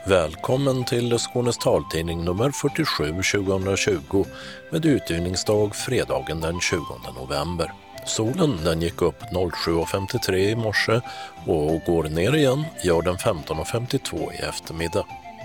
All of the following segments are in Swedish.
Välkommen till Skånes taltidning nummer 47 2020 med utgivningsdag fredagen den 20 november. Solen den gick upp 07.53 i morse och går ner igen, gör den 15.52 i eftermiddag.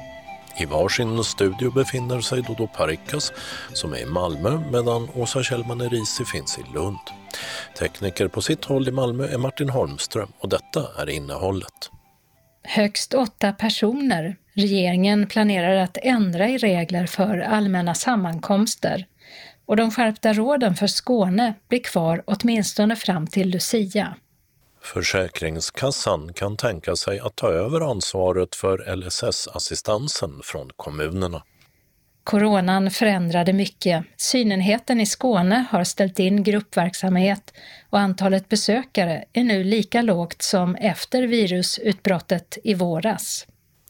I varsin studio befinner sig Dodo Parikas som är i Malmö medan Åsa Kjellman-Erisi finns i Lund. Tekniker på sitt håll i Malmö är Martin Holmström och detta är innehållet. Högst 8 personer. Regeringen planerar att ändra i regler för allmänna sammankomster och de skärpta råden för Skåne blir kvar åtminstone fram till Lucia. Försäkringskassan kan tänka sig att ta över ansvaret för LSS-assistansen från kommunerna. Coronan förändrade mycket. Synenheten i Skåne har ställt in gruppverksamhet och antalet besökare är nu lika lågt som efter virusutbrottet i våras.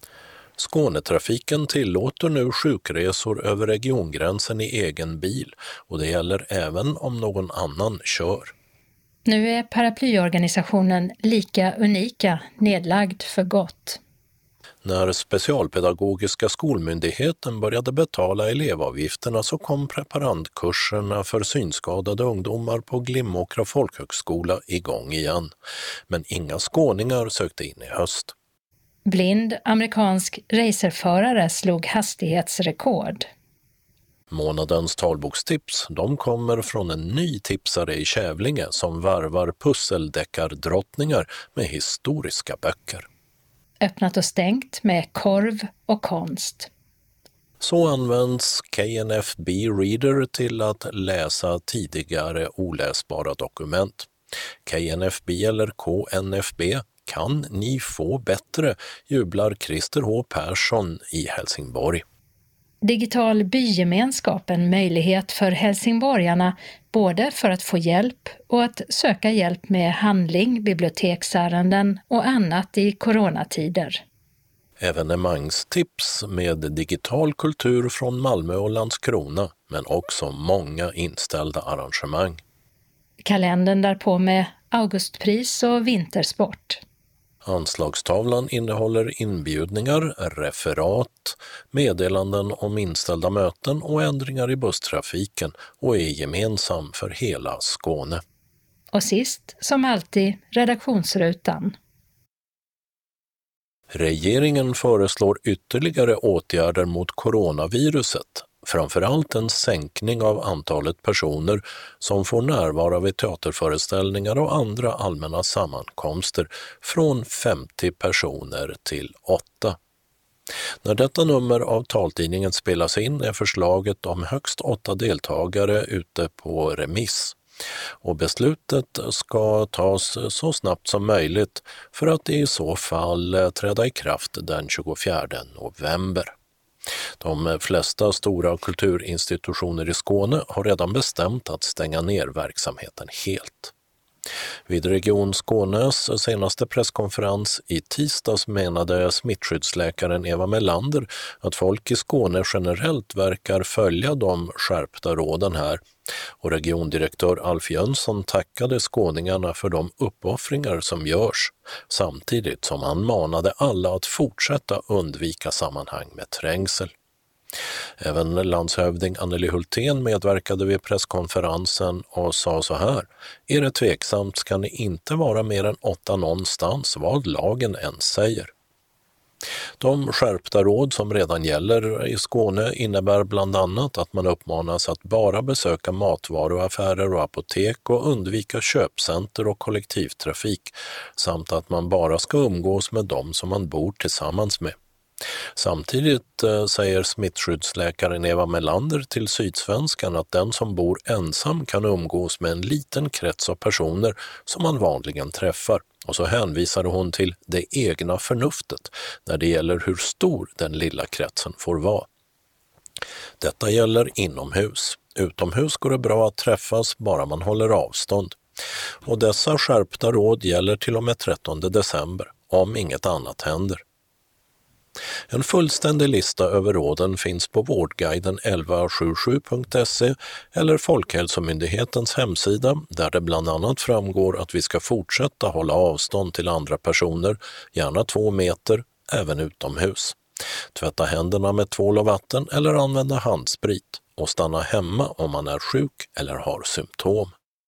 Skånetrafiken tillåter nu sjukresor över regiongränsen i egen bil och det gäller även om någon annan kör. Nu är paraplyorganisationen Lika Unika nedlagd för gott. När Specialpedagogiska skolmyndigheten började betala elevavgifterna så kom preparandkurserna för synskadade ungdomar på Glimåkra folkhögskola igång igen. Men inga skåningar sökte in i höst. Blind amerikansk racerförare slog hastighetsrekord. Månadens talbokstips, de kommer från en ny tipsare i Kävlinge som varvar pusseldeckardrottningar med historiska böcker. Öppnat och stängt med korv och konst. Så används KNFB Reader till att läsa tidigare oläsbara dokument. KNFB eller KNFB kan ni få bättre, jublar Christer H. Persson i Helsingborg. Digital bygemenskap, en möjlighet för helsingborgarna både för att få hjälp och att söka hjälp med handling, biblioteksärenden och annat i coronatider. Evenemangstips med digital kultur från Malmö och Landskrona, men också många inställda arrangemang. Kalendern därpå med augustpris och vintersport. Anslagstavlan innehåller inbjudningar, referat, meddelanden om inställda möten och ändringar i busstrafiken och är gemensam för hela Skåne. Och sist, som alltid, redaktionsrutan. Regeringen föreslår ytterligare åtgärder mot coronaviruset. Framförallt en sänkning av antalet personer som får närvara vid teaterföreställningar och andra allmänna sammankomster från 50 personer till 8. När detta nummer av taltidningen spelas in är förslaget om högst 8 deltagare ute på remiss. Och beslutet ska tas så snabbt som möjligt för att det i så fall träda i kraft den 24 november. De flesta stora kulturinstitutioner i Skåne har redan bestämt att stänga ner verksamheten helt. Vid Region Skånes senaste presskonferens i tisdags menade smittskyddsläkaren Eva Melander att folk i Skåne generellt verkar följa de skärpta råden här och regiondirektör Alf Jönsson tackade skåningarna för de uppoffringar som görs samtidigt som han manade alla att fortsätta undvika sammanhang med trängsel. Även landshövding Anneli Hultén medverkade vid presskonferensen och sa så här: är det tveksamt ska ni inte vara mer än 8 någonstans vad lagen än säger. De skärpta råd som redan gäller i Skåne innebär bland annat att man uppmanas att bara besöka matvaruaffärer och apotek och undvika köpcenter och kollektivtrafik samt att man bara ska umgås med dem som man bor tillsammans med. Samtidigt säger smittskyddsläkaren Eva Melander till Sydsvenskan att den som bor ensam kan umgås med en liten krets av personer som man vanligen träffar. Och så hänvisade hon till det egna förnuftet när det gäller hur stor den lilla kretsen får vara. Detta gäller inomhus. Utomhus går det bra att träffas bara man håller avstånd. Och dessa skärpta råd gäller till och med 13 december, om inget annat händer. En fullständig lista över råden finns på Vårdguiden 1177.se eller Folkhälsomyndighetens hemsida där det bland annat framgår att vi ska fortsätta hålla avstånd till andra personer, gärna 2 meter, även utomhus. Tvätta händerna med tvål och vatten eller använda handsprit och stanna hemma om man är sjuk eller har symptom.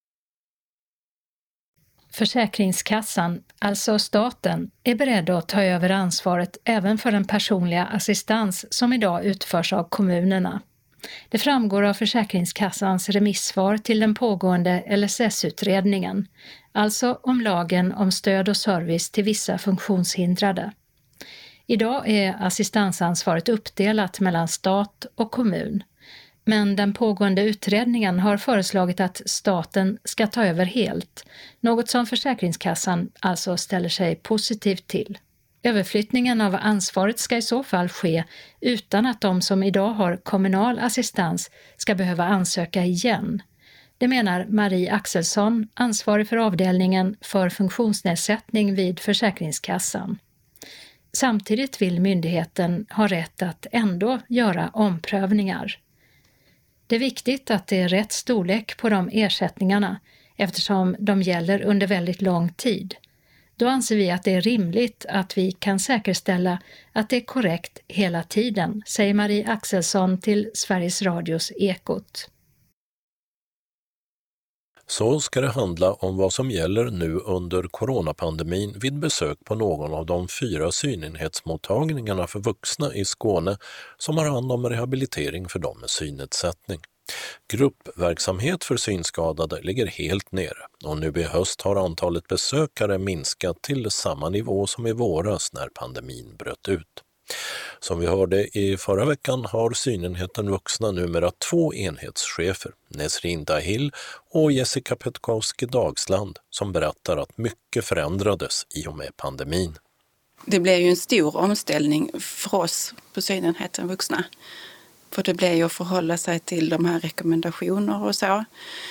Försäkringskassan, alltså staten, är beredd att ta över ansvaret även för den personliga assistans som idag utförs av kommunerna. Det framgår av Försäkringskassans remissvar till den pågående LSS-utredningen, alltså om lagen om stöd och service till vissa funktionshindrade. Idag är assistansansvaret uppdelat mellan stat och kommun, men den pågående utredningen har föreslagit att staten ska ta över helt, något som Försäkringskassan alltså ställer sig positivt till. Överflyttningen av ansvaret ska i så fall ske utan att de som idag har kommunal assistans ska behöva ansöka igen. Det menar Marie Axelsson, ansvarig för avdelningen för funktionsnedsättning vid Försäkringskassan. Samtidigt vill myndigheten ha rätt att ändå göra omprövningar. Det är viktigt att det är rätt storlek på de ersättningarna eftersom de gäller under väldigt lång tid. Då anser vi att det är rimligt att vi kan säkerställa att det är korrekt hela tiden, säger Marie Axelsson till Sveriges Radios Ekot. Så ska det handla om vad som gäller nu under coronapandemin vid besök på någon av de 4 synenhetsmottagningarna för vuxna i Skåne som har hand om rehabilitering för dem med synnedsättning. Gruppverksamhet för synskadade ligger helt nere och nu i höst har antalet besökare minskat till samma nivå som i våras när pandemin bröt ut. Som vi hörde i förra veckan har synenheten vuxna numera 2 enhetschefer, Nesrin Dahil och Jessica Petkowski-Dagsland, som berättar att mycket förändrades i och med pandemin. Det blev ju en stor omställning för oss på synenheten vuxna. För det blev ju att förhålla sig till de här rekommendationer och så.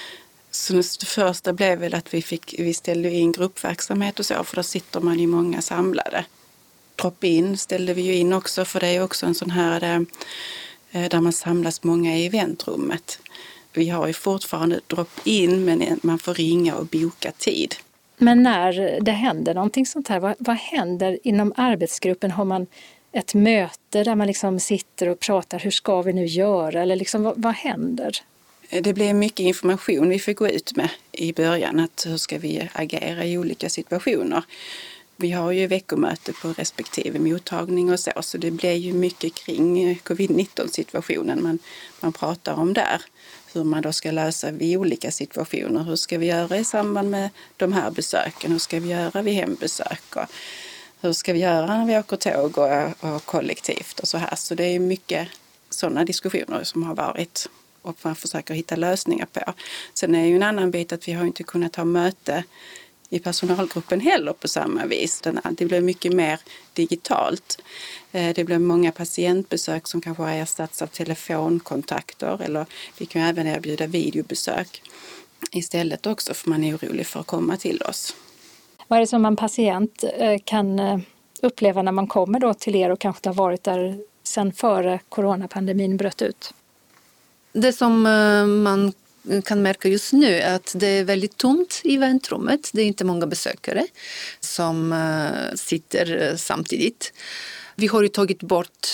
Så det första blev väl att vi ställde in gruppverksamhet och så, för då sitter man ju många samlade. Drop-in ställde vi ju in också, för det är också en sån här där man samlas många i eventrummet. Vi har ju fortfarande drop-in, men man får ringa och boka tid. Men när det händer någonting sånt här, vad händer inom arbetsgruppen? Har man ett möte där man liksom sitter och pratar, hur ska vi nu göra? Eller liksom, vad händer? Det blev mycket information vi fick gå ut med i början, att hur ska vi agera i olika situationer. Vi har ju veckomöte på respektive mottagning och så det blir ju mycket kring covid-19-situationen man pratar om där. Hur man då ska lösa vid olika situationer. Hur ska vi göra i samband med de här besöken? Hur ska vi göra vid hembesök? Och hur ska vi göra när vi åker tåg och kollektivt och så här. Så det är mycket sådana diskussioner som har varit och man försöker hitta lösningar på. Sen är ju en annan bit att vi har inte kunnat ha möte i personalgruppen heller på samma vis. Det blir mycket mer digitalt. Det blir många patientbesök som kanske har ersatts av telefonkontakter, eller vi kan även erbjuda videobesök istället också, för man är orolig för att komma till oss. Vad är det som man patient kan uppleva när man kommer då till er och kanske har varit där sedan före coronapandemin bröt ut? Det som man kan märka just nu är att det är väldigt tomt i väntrummet. Det är inte många besökare som sitter samtidigt. Vi har ju tagit bort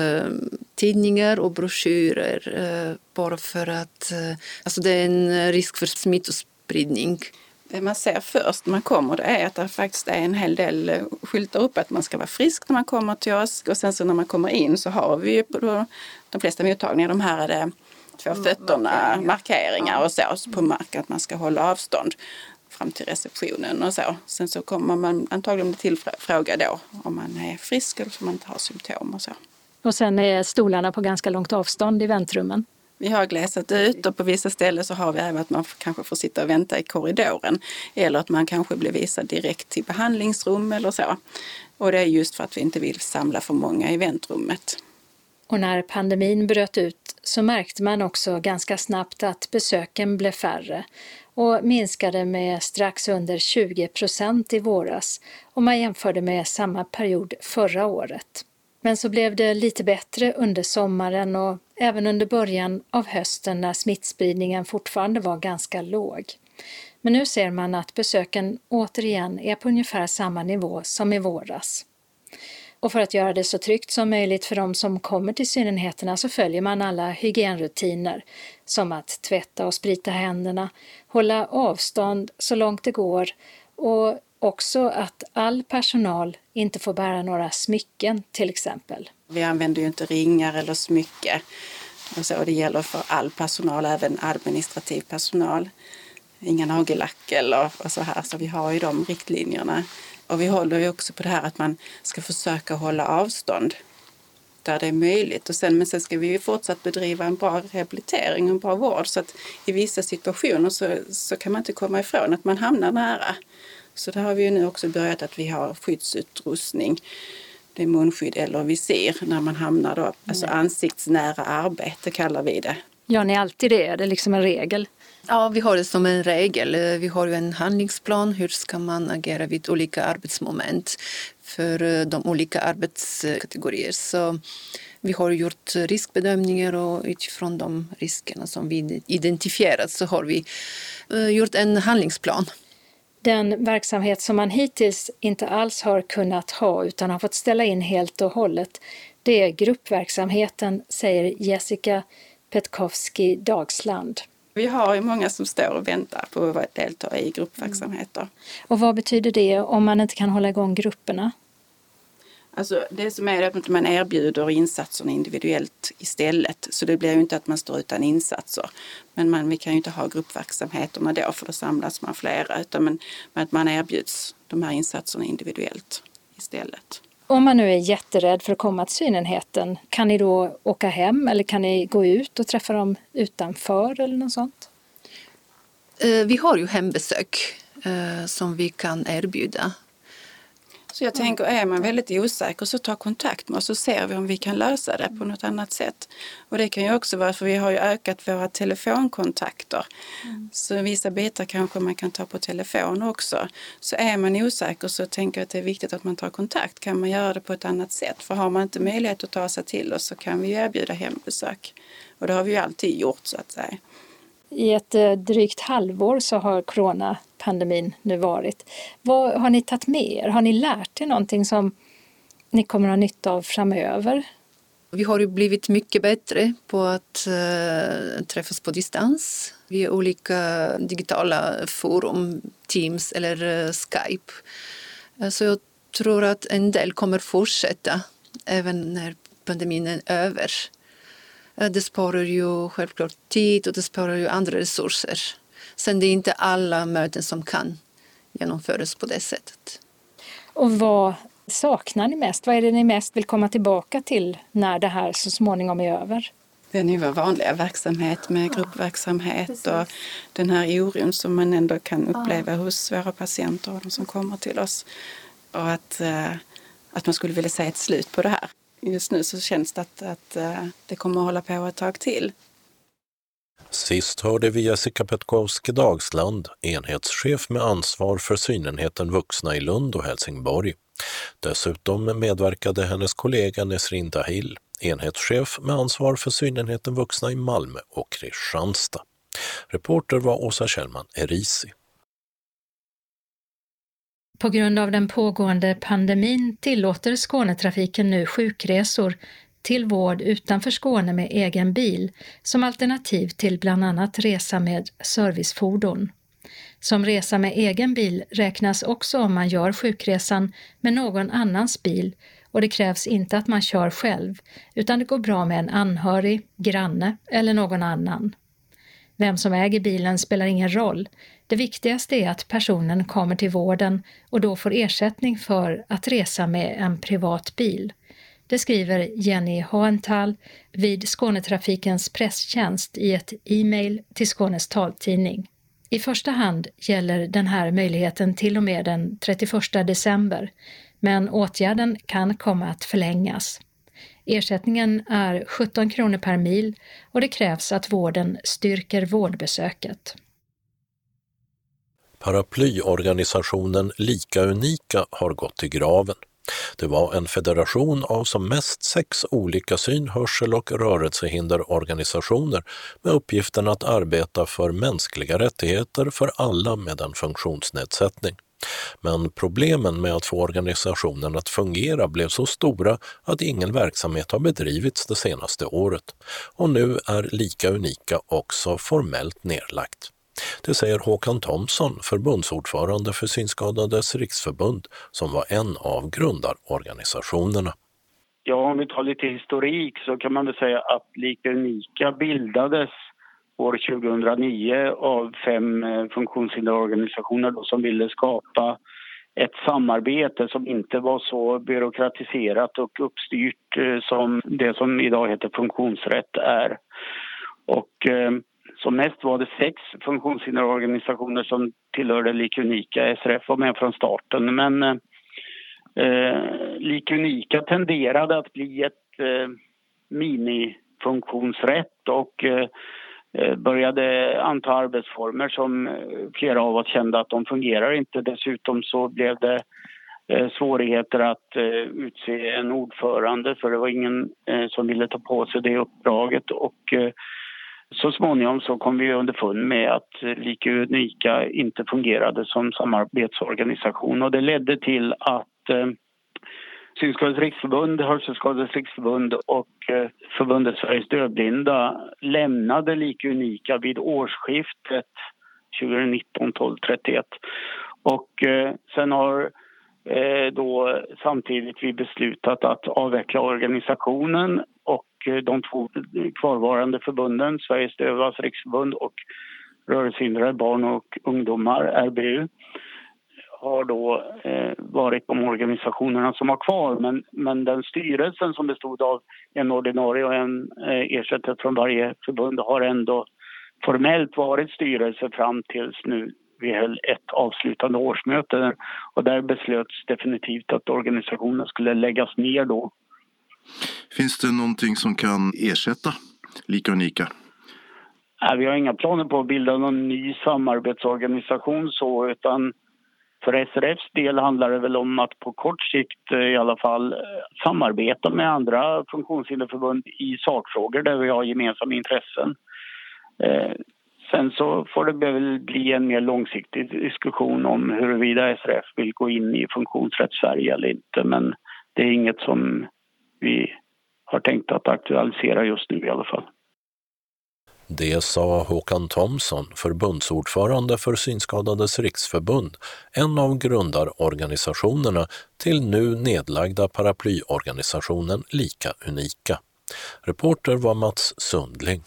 tidningar och broschyrer bara för att alltså det är en risk för smittospridning. Det man ser först när man kommer, det är att det faktiskt är en hel del skyltar upp att man ska vara frisk när man kommer till oss. Och sen så när man kommer in så har vi ju på de flesta mottagningar de här 2 fötterna, markeringar och så på marken, att man ska hålla avstånd fram till receptionen och så. Sen så kommer man antagligen till fråga då om man är frisk eller om man inte har symptom och så. Och sen är stolarna på ganska långt avstånd i väntrummen. Vi har glesat ut och på vissa ställen så har vi även att man kanske får sitta och vänta i korridoren. Eller att man kanske blir visad direkt till behandlingsrum eller så. Och det är just för att vi inte vill samla för många i väntrummet. Och när pandemin bröt ut så märkte man också ganska snabbt att besöken blev färre och minskade med strax under 20% i våras om man jämförde med samma period förra året. Men så blev det lite bättre under sommaren och även under början av hösten när smittspridningen fortfarande var ganska låg. Men nu ser man att besöken återigen är på ungefär samma nivå som i våras. Och för att göra det så tryggt som möjligt för de som kommer till synenheterna så följer man alla hygienrutiner som att tvätta och sprita händerna, hålla avstånd så långt det går och också att all personal inte får bära några smycken till exempel. Vi använder ju inte ringar eller smycke. Och det gäller för all personal, även administrativ personal. Inga nagellack eller så här. Så vi har ju de riktlinjerna. Och vi håller ju också på det här att man ska försöka hålla avstånd där det är möjligt. Men sen ska vi ju fortsatt bedriva en bra rehabilitering och en bra vård. Så att i vissa situationer så kan man inte komma ifrån att man hamnar nära. Så där har vi ju nu också börjat att vi har skyddsutrustning. Det är munskydd eller visir när man hamnar då. Alltså ansiktsnära arbete kallar vi det. Gör ni alltid det? Är det liksom en regel? Ja, vi har det som en regel. Vi har ju en handlingsplan. Hur ska man agera vid olika arbetsmoment för de olika arbetskategorier. Så vi har gjort riskbedömningar och utifrån de riskerna som vi identifierat så har vi gjort en handlingsplan. Den verksamhet som man hittills inte alls har kunnat ha utan har fått ställa in helt och hållet, det är gruppverksamheten, säger Jessica Petkowski Dagsland. Vi har ju många som står och väntar på att delta i gruppverksamheter. Och vad betyder det om man inte kan hålla igång grupperna? Alltså det som är att man erbjuder insatserna individuellt istället. Så det blir ju inte att man står utan insatser. Men vi kan ju inte ha gruppverksamheterna då för då samlas man flera. Men att man erbjuds de här insatserna individuellt istället. Om man nu är jätterädd för att komma till synenheten, kan ni då åka hem eller kan ni gå ut och träffa dem utanför eller något sånt? Vi har ju hembesök som vi kan erbjuda. Så jag tänker, är man väldigt osäker så ta kontakt med oss och ser vi om vi kan lösa det på något annat sätt. Och det kan ju också vara för vi har ju ökat våra telefonkontakter. Så vissa bitar kanske man kan ta på telefon också. Så är man osäker så tänker jag att det är viktigt att man tar kontakt. Kan man göra det på ett annat sätt? För har man inte möjlighet att ta sig till oss så kan vi ju erbjuda hembesök. Och det har vi ju alltid gjort så att säga. I ett drygt halvår så har coronapandemin nu varit. Vad har ni tagit med er? Har ni lärt er någonting som ni kommer att ha nytta av framöver? Vi har ju blivit mycket bättre på att träffas på distans via olika digitala forum, Teams eller Skype. Så jag tror att en del kommer fortsätta även när pandemin är över. Det sparar ju självklart tid och det sparar ju andra resurser. Sen det är inte alla möten som kan genomföras på det sättet. Och vad saknar ni mest? Vad är det ni mest vill komma tillbaka till när det här så småningom är över? Det är ju vår vanliga verksamhet med gruppverksamhet och den här oron som man ändå kan uppleva hos våra patienter och de som kommer till oss. Och att man skulle vilja se ett slut på det här. Just nu så känns det att det kommer att hålla på ett tag till. Sist hörde vi Jessica Petkowski Dagsland, enhetschef med ansvar för synenheten vuxna i Lund och Helsingborg. Dessutom medverkade hennes kollega Nesrin Dahil, enhetschef med ansvar för synenheten vuxna i Malmö och Kristianstad. Reporter var Åsa Kjellman Erisi. På grund av den pågående pandemin tillåter Skånetrafiken nu sjukresor till vård utanför Skåne med egen bil som alternativ till bland annat resa med servicefordon. Som resa med egen bil räknas också om man gör sjukresan med någon annans bil och det krävs inte att man kör själv utan det går bra med en anhörig, granne eller någon annan. Vem som äger bilen spelar ingen roll. Det viktigaste är att personen kommer till vården och då får ersättning för att resa med en privat bil. Det skriver Jenny Hohenthal vid Skånetrafikens presstjänst i ett e-mail till Skånes taltidning. I första hand gäller den här möjligheten till och med den 31 december, men åtgärden kan komma att förlängas. Ersättningen är 17 kronor per mil och det krävs att vården styrker vårdbesöket. Paraplyorganisationen Lika Unika har gått i graven. Det var en federation av som mest 6 olika syn-, hörsel- och rörelsehinderorganisationer med uppgiften att arbeta för mänskliga rättigheter för alla med en funktionsnedsättning. Men problemen med att få organisationen att fungera blev så stora att ingen verksamhet har bedrivits det senaste året. Och nu är Lika Unika också formellt nedlagt. Det säger Håkan Thomsson, förbundsordförande för Synskadades riksförbund, som var en av grundarorganisationerna. Ja, om vi tar lite historik så kan man väl säga att Lika Unika bildades år 2009 av 5 funktionshinderorganisationer som ville skapa ett samarbete som inte var så byråkratiserat och uppstyrt som det som idag heter funktionsrätt är. Och som mest var det 6 funktionshinderorganisationer som tillhörde Lika Unika. SRF var med från starten, men Lika Unika tenderade att bli ett minifunktionsrätt och började anta arbetsformer som flera av oss kände att de fungerar inte. Dessutom så blev det svårigheter att utse en ordförande, för det var ingen som ville ta på sig det uppdraget, och så småningom så kom vi underfund med att Lika Unika inte fungerade som samarbetsorganisation, och det ledde till att Synskadades riksförbund, Hörselskadades riksförbund och förbundet Sveriges dövblinda lämnade Lika Unika vid årsskiftet 2019-12-31. Och sen har då samtidigt vi beslutat att avveckla organisationen, och de 2 kvarvarande förbunden, Sveriges dövas riksförbund och Rörelsehindrade barn och ungdomar, RBU, har då varit de organisationerna som var kvar, men den styrelsen som bestod av en ordinarie och en ersättare från varje förbund har ändå formellt varit styrelse fram tills nu vi höll ett avslutande årsmöte, och där beslöts definitivt att organisationen skulle läggas ner då. Finns det någonting som kan ersätta Lika Unika? Nej, vi har inga planer på att bilda någon ny samarbetsorganisation så, utan för SRFs del handlar det väl om att på kort sikt i alla fall samarbeta med andra funktionshinderförbund i sakfrågor där vi har gemensamma intressen. Sen så får det väl bli en mer långsiktig diskussion om huruvida SRF vill gå in i funktionsrätt Sverige eller inte, men det är inget som vi har tänkt att aktualisera just nu i alla fall. Det sa Håkan Thomsson, förbundsordförande för Synskadades riksförbund, en av grundarorganisationerna till nu nedlagda paraplyorganisationen Lika Unika. Reporter var Mats Sundling.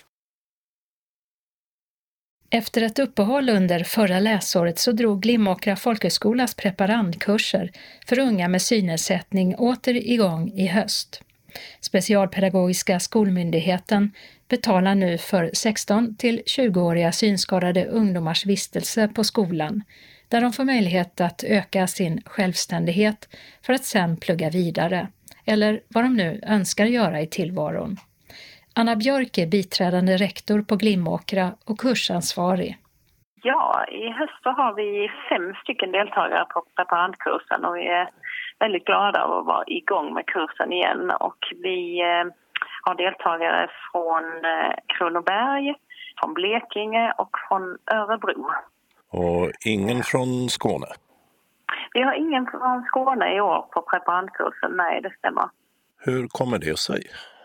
Efter ett uppehåll under förra läsåret så drog Glimåkra folkhögskolas preparandkurser för unga med synnedsättning åter igång i höst. Specialpedagogiska skolmyndigheten betalar nu för 16 till 20-åriga synskadade ungdomars vistelse på skolan, där de får möjlighet att öka sin självständighet för att sen plugga vidare, eller vad de nu önskar göra i tillvaron. Anna Björk är biträdande rektor på Glimåkra och kursansvarig. Ja, i höst så har vi 5 stycken deltagare på preparandkursen, och vi är väldigt glada över att vara igång med kursen igen. Och vi har deltagare från Kronoberg, från Blekinge och från Örebro. Och ingen från Skåne? Vi har ingen från Skåne i år på preparandkursen, nej, det stämmer. Hur kommer det sig?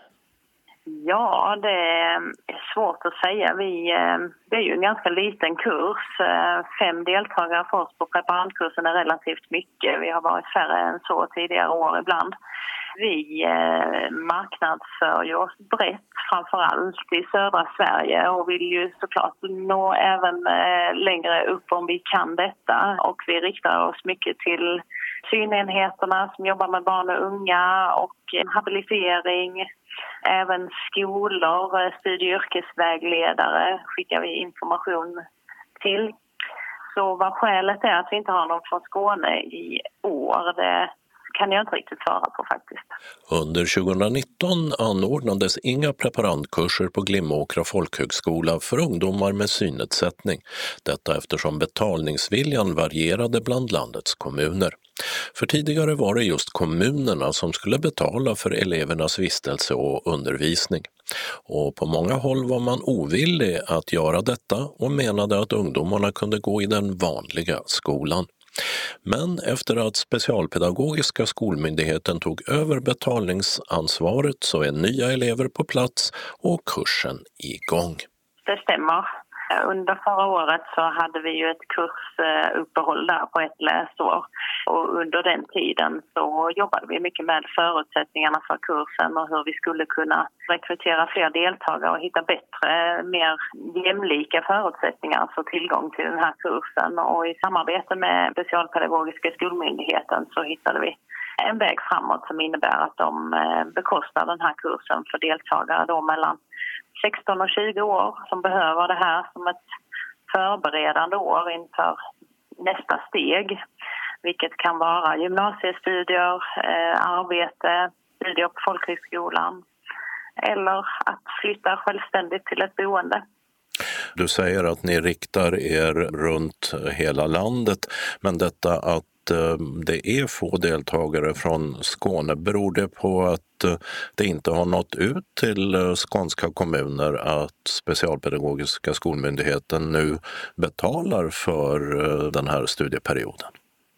Ja, det är svårt att säga. Det är ju en ganska liten kurs. 5 deltagare för oss på preparandkursen är relativt mycket. Vi har varit färre än så tidigare år ibland. Vi marknadsför ju oss brett, framförallt i södra Sverige, och vill ju såklart nå även längre upp om vi kan detta. Och vi riktar oss mycket till synenheterna som jobbar med barn och unga och habilitering. Även skolor, studie- och yrkesvägledare skickar vi information till. Så vad skälet är att vi inte har någon från Skåne i år, det kan jag inte riktigt svara på faktiskt. Under 2019 anordnades inga preparandkurser på Glimåkra folkhögskola för ungdomar med synnedsättning. Detta eftersom betalningsviljan varierade bland landets kommuner. För tidigare var det just kommunerna som skulle betala för elevernas vistelse och undervisning. Och på många håll var man ovillig att göra detta och menade att ungdomarna kunde gå i den vanliga skolan. Men efter att Specialpedagogiska skolmyndigheten tog över betalningsansvaret så är nya elever på plats och kursen igång. Det stämmer. Under förra året så hade vi ju ett kursuppehåll där på ett läsår. Och under den tiden så jobbade vi mycket med förutsättningarna för kursen och hur vi skulle kunna rekrytera fler deltagare och hitta bättre, mer jämlika förutsättningar för tillgång till den här kursen. Och i samarbete med Specialpedagogiska skolmyndigheten så hittade vi en väg framåt som innebär att de bekostar den här kursen för deltagare då mellan 16 och 20 år som behöver det här som ett förberedande år inför nästa steg. Vilket kan vara gymnasiestudier, arbete, studier på folkhögskolan eller att flytta självständigt till ett boende. Du säger att ni riktar er runt hela landet, men detta att det är få deltagare från Skåne, beror det på att det inte har nått ut till skånska kommuner att Specialpedagogiska skolmyndigheten nu betalar för den här studieperioden?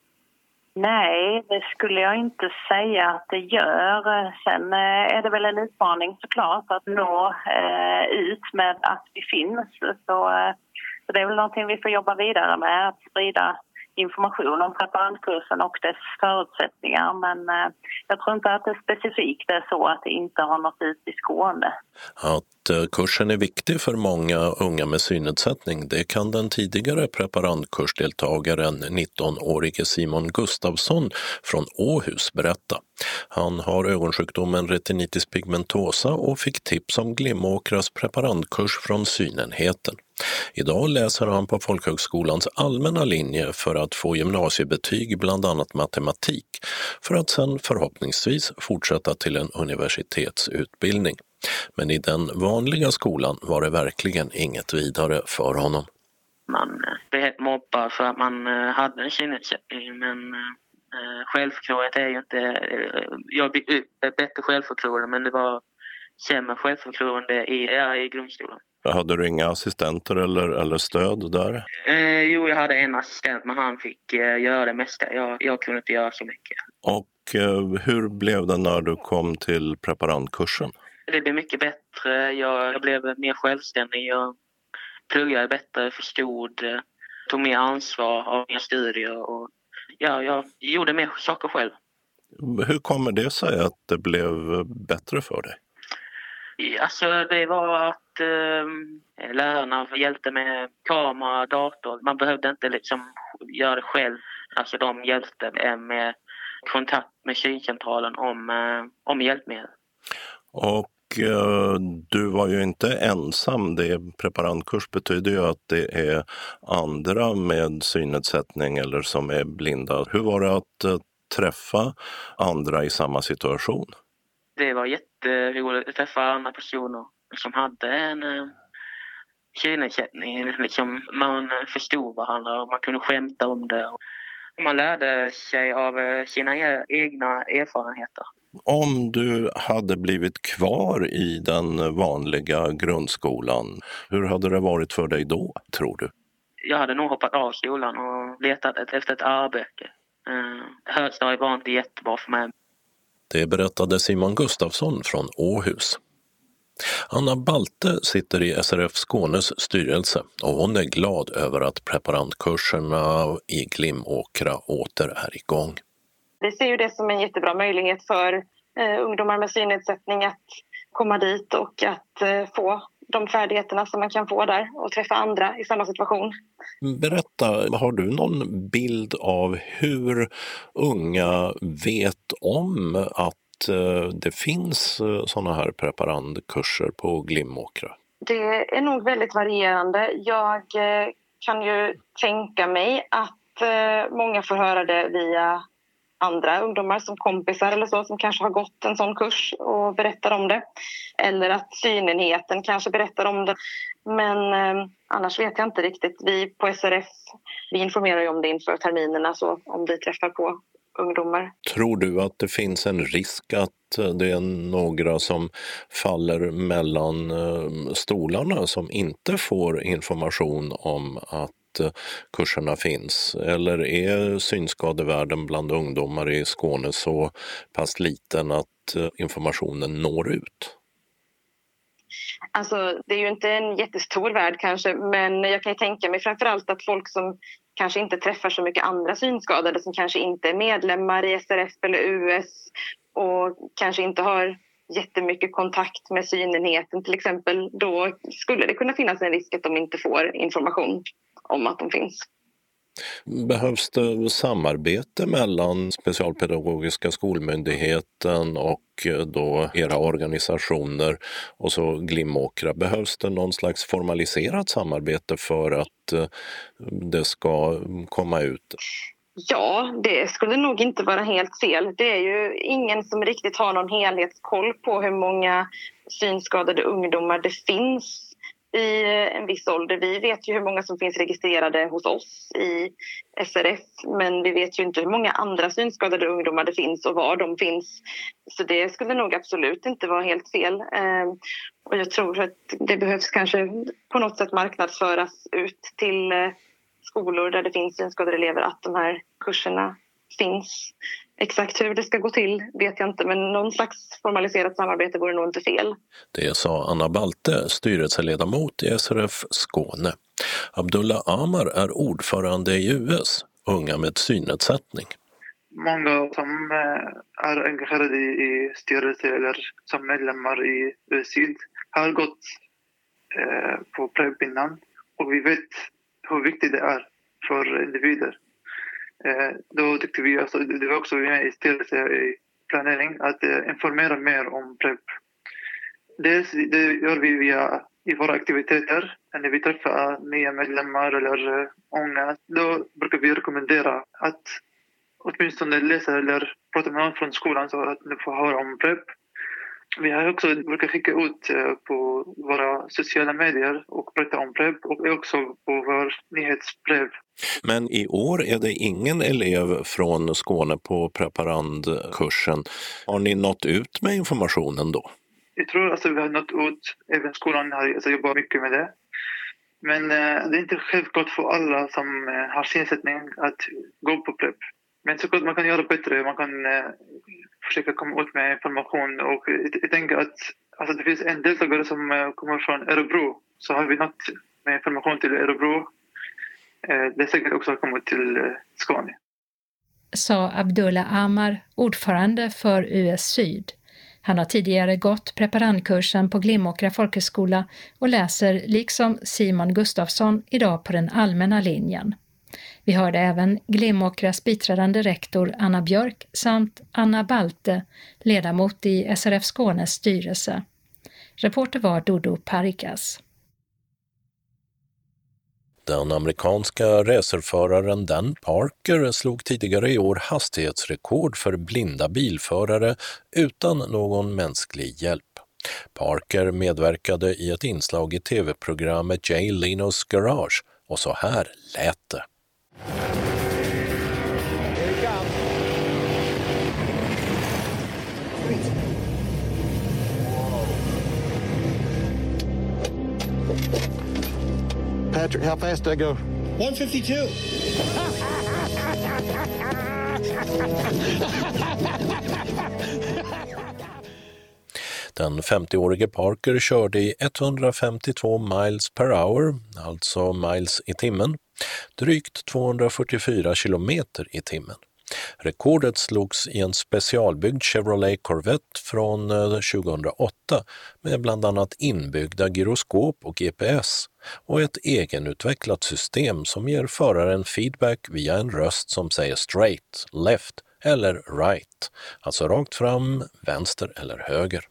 Nej, det skulle jag inte säga att det gör. Sen är det väl en utmaning såklart att nå ut med att vi finns. Så det är väl någonting vi får jobba vidare med, att sprida information om preparandkursen och dess förutsättningar. Men jag tror inte att det specifikt är så att det inte har nått ut i Skåne. Att kursen är viktig för många unga med synnedsättning, det kan den tidigare preparandkursdeltagaren 19-årige Simon Gustafsson från Åhus berätta. Han har ögonsjukdomen retinitis pigmentosa och fick tips om Glimåkras preparandkurs från synenheten. Idag läser han på Folkhögskolans allmänna linje för att få gymnasiebetyg, bland annat matematik, för att sedan förhoppningsvis fortsätta till en universitetsutbildning. Men i den vanliga skolan var det verkligen inget vidare för honom. Man blev mobbad för att man hade en synnedsättning, men självförtroendet är ju inte... Jag fick ett bättre självförtroende, men det var sämre självförtroende i grundskolan. Hade du inga assistenter eller stöd där? Jo, jag hade en assistent, men han fick göra det mesta. Jag kunde inte göra så mycket. Och hur blev det när du kom till preparandkursen? Det blev mycket bättre. Jag blev mer självständig. Jag pluggade bättre, förstod, tog mer ansvar av mina studier. Och jag gjorde mer saker själv. Hur kommer det sig att det blev bättre för dig? Alltså det var att lärarna hjälpte med kamera, dator. Man behövde inte liksom göra det själv. Alltså de hjälpte med kontakt med syncentralen om hjälpmedel. Och du var ju inte ensam. Preparandkurs betyder ju att det är andra med synnedsättning eller som är blinda. Hur var det att träffa andra i samma situation? Det var jätteroligt att träffa andra personer som hade en synnedsättning. Liksom, man förstod varandra och man kunde skämta om det. Man lärde sig av sina egna erfarenheter. Om du hade blivit kvar i den vanliga grundskolan, hur hade det varit för dig då, tror du? Jag hade nog hoppat av skolan och letat efter ett arbete. Högstadiet var inte jättebra för mig. Det berättade Simon Gustafsson från Åhus. Anna Balte sitter i SRF Skånes styrelse och hon är glad över att preparandkurserna i Glimåkra åter är igång. Vi ser ju det som en jättebra möjlighet för ungdomar med synnedsättning att komma dit och att få de färdigheterna som man kan få där och träffa andra i samma situation. Berätta, har du någon bild av hur unga vet om att det finns sådana här preparandkurser på Glimåkra? Det är nog väldigt varierande. Jag kan ju tänka mig att många får höra det via andra ungdomar som kompisar eller så som kanske har gått en sån kurs och berättar om det. Eller att synenheten kanske berättar om det. Men annars vet jag inte riktigt. Vi på SRF vi informerar ju om det inför terminerna så om vi träffar på ungdomar. Tror du att det finns en risk att det är några som faller mellan stolarna som inte får information om att kurserna finns? Eller är synskadevärlden bland ungdomar i Skåne så pass liten att informationen når ut? Alltså, det är ju inte en jättestor värld kanske, men jag kan ju tänka mig framförallt att folk som kanske inte träffar så mycket andra synskadade, som kanske inte är medlemmar i SRF eller US och kanske inte har jättemycket kontakt med synenheten till exempel, då skulle det kunna finnas en risk att de inte får information om att de finns. Behövs det samarbete mellan Specialpedagogiska skolmyndigheten och då era organisationer och så Glimåkra? Behövs det någon slags formaliserat samarbete för att det ska komma ut? Ja, det skulle nog inte vara helt fel. Det är ju ingen som riktigt har någon helhetskoll på hur många synskadade ungdomar det finns i en viss ålder. Vi vet ju hur många som finns registrerade hos oss i SRF, men vi vet ju inte hur många andra synskadade ungdomar det finns och var de finns. Så det skulle nog absolut inte vara helt fel. Och jag tror att det behövs kanske på något sätt marknadsföras ut till skolor där det finns synskadade elever att de här kurserna finns. Exakt hur det ska gå till vet jag inte, men någon slags formaliserat samarbete vore nog inte fel. Det sa Anna Balte, styrelseledamot i SRF Skåne. Abdullah Amar är ordförande i US, Unga med synnedsättning. Många som är engagerade i styrelse eller som medlemmar i Syd har gått på PREP innan, och vi vet hur viktigt det är för individer. Då tyckte vi, alltså, det var också med i styrelse i planering, att informera mer om PREP. Det gör vi i våra aktiviteter. När vi träffar nya medlemmar eller unga, då brukar vi rekommendera att åtminstone läsa eller prata med någon från skolan så att ni får höra om PREP. Vi har också brukar skicka ut på våra sociala medier och berätta om PREP, och också på vår nyhetsbrev. Men i år är det ingen elev från Skåne på preparandkursen. Har ni nått ut med informationen då? Jag tror alltså vi har nått ut, även skolan har jobbat mycket med det. Men det är inte självklart för alla som har synsättning att gå på PREP. Men såklart man kan göra bättre, man kan försöka komma ut med information, och jag tänker att alltså, det finns en deltagare som kommer från Örebro, så har vi nått med information till Örebro. Det är säkert också kommit till Skåne. Sa Abdullah Amar, ordförande för US Syd. Han har tidigare gått preparandkursen på Glimåkra folkhögskola och läser liksom Simon Gustafsson idag på den allmänna linjen. Vi hörde även Glimåkras biträdande rektor Anna Björk samt Anna Balte, ledamot i SRF Skånes styrelse. Reporter var Dodo Parikas. Den amerikanska racerföraren Dan Parker slog tidigare i år hastighetsrekord för blinda bilförare utan någon mänsklig hjälp. Parker medverkade i ett inslag i tv-programmet Jay Lenos Garage, och så här lät det. Patrick, how fast did I go? 152. Den 50-årige Parker körde i 152 miles per hour, alltså miles i timmen, drygt 244 kilometer i timmen. Rekordet slogs i en specialbyggd Chevrolet Corvette från 2008 med bland annat inbyggda gyroskop och GPS och ett egenutvecklat system som ger föraren feedback via en röst som säger straight, left eller right, alltså rakt fram, vänster eller höger.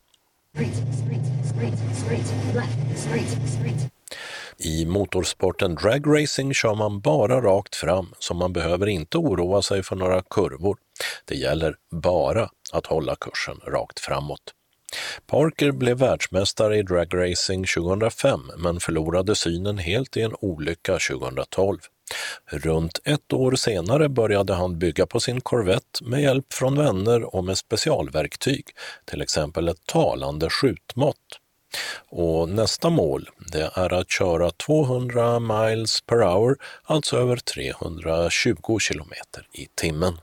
I motorsporten dragracing kör man bara rakt fram, så man behöver inte oroa sig för några kurvor. Det gäller bara att hålla kursen rakt framåt. Parker blev världsmästare i dragracing 2005 men förlorade synen helt i en olycka 2012. Runt ett år senare började han bygga på sin Corvette med hjälp från vänner och med specialverktyg, till exempel ett talande skjutmått. Och nästa mål, det är att köra 200 miles per hour, alltså över 320 kilometer i timmen.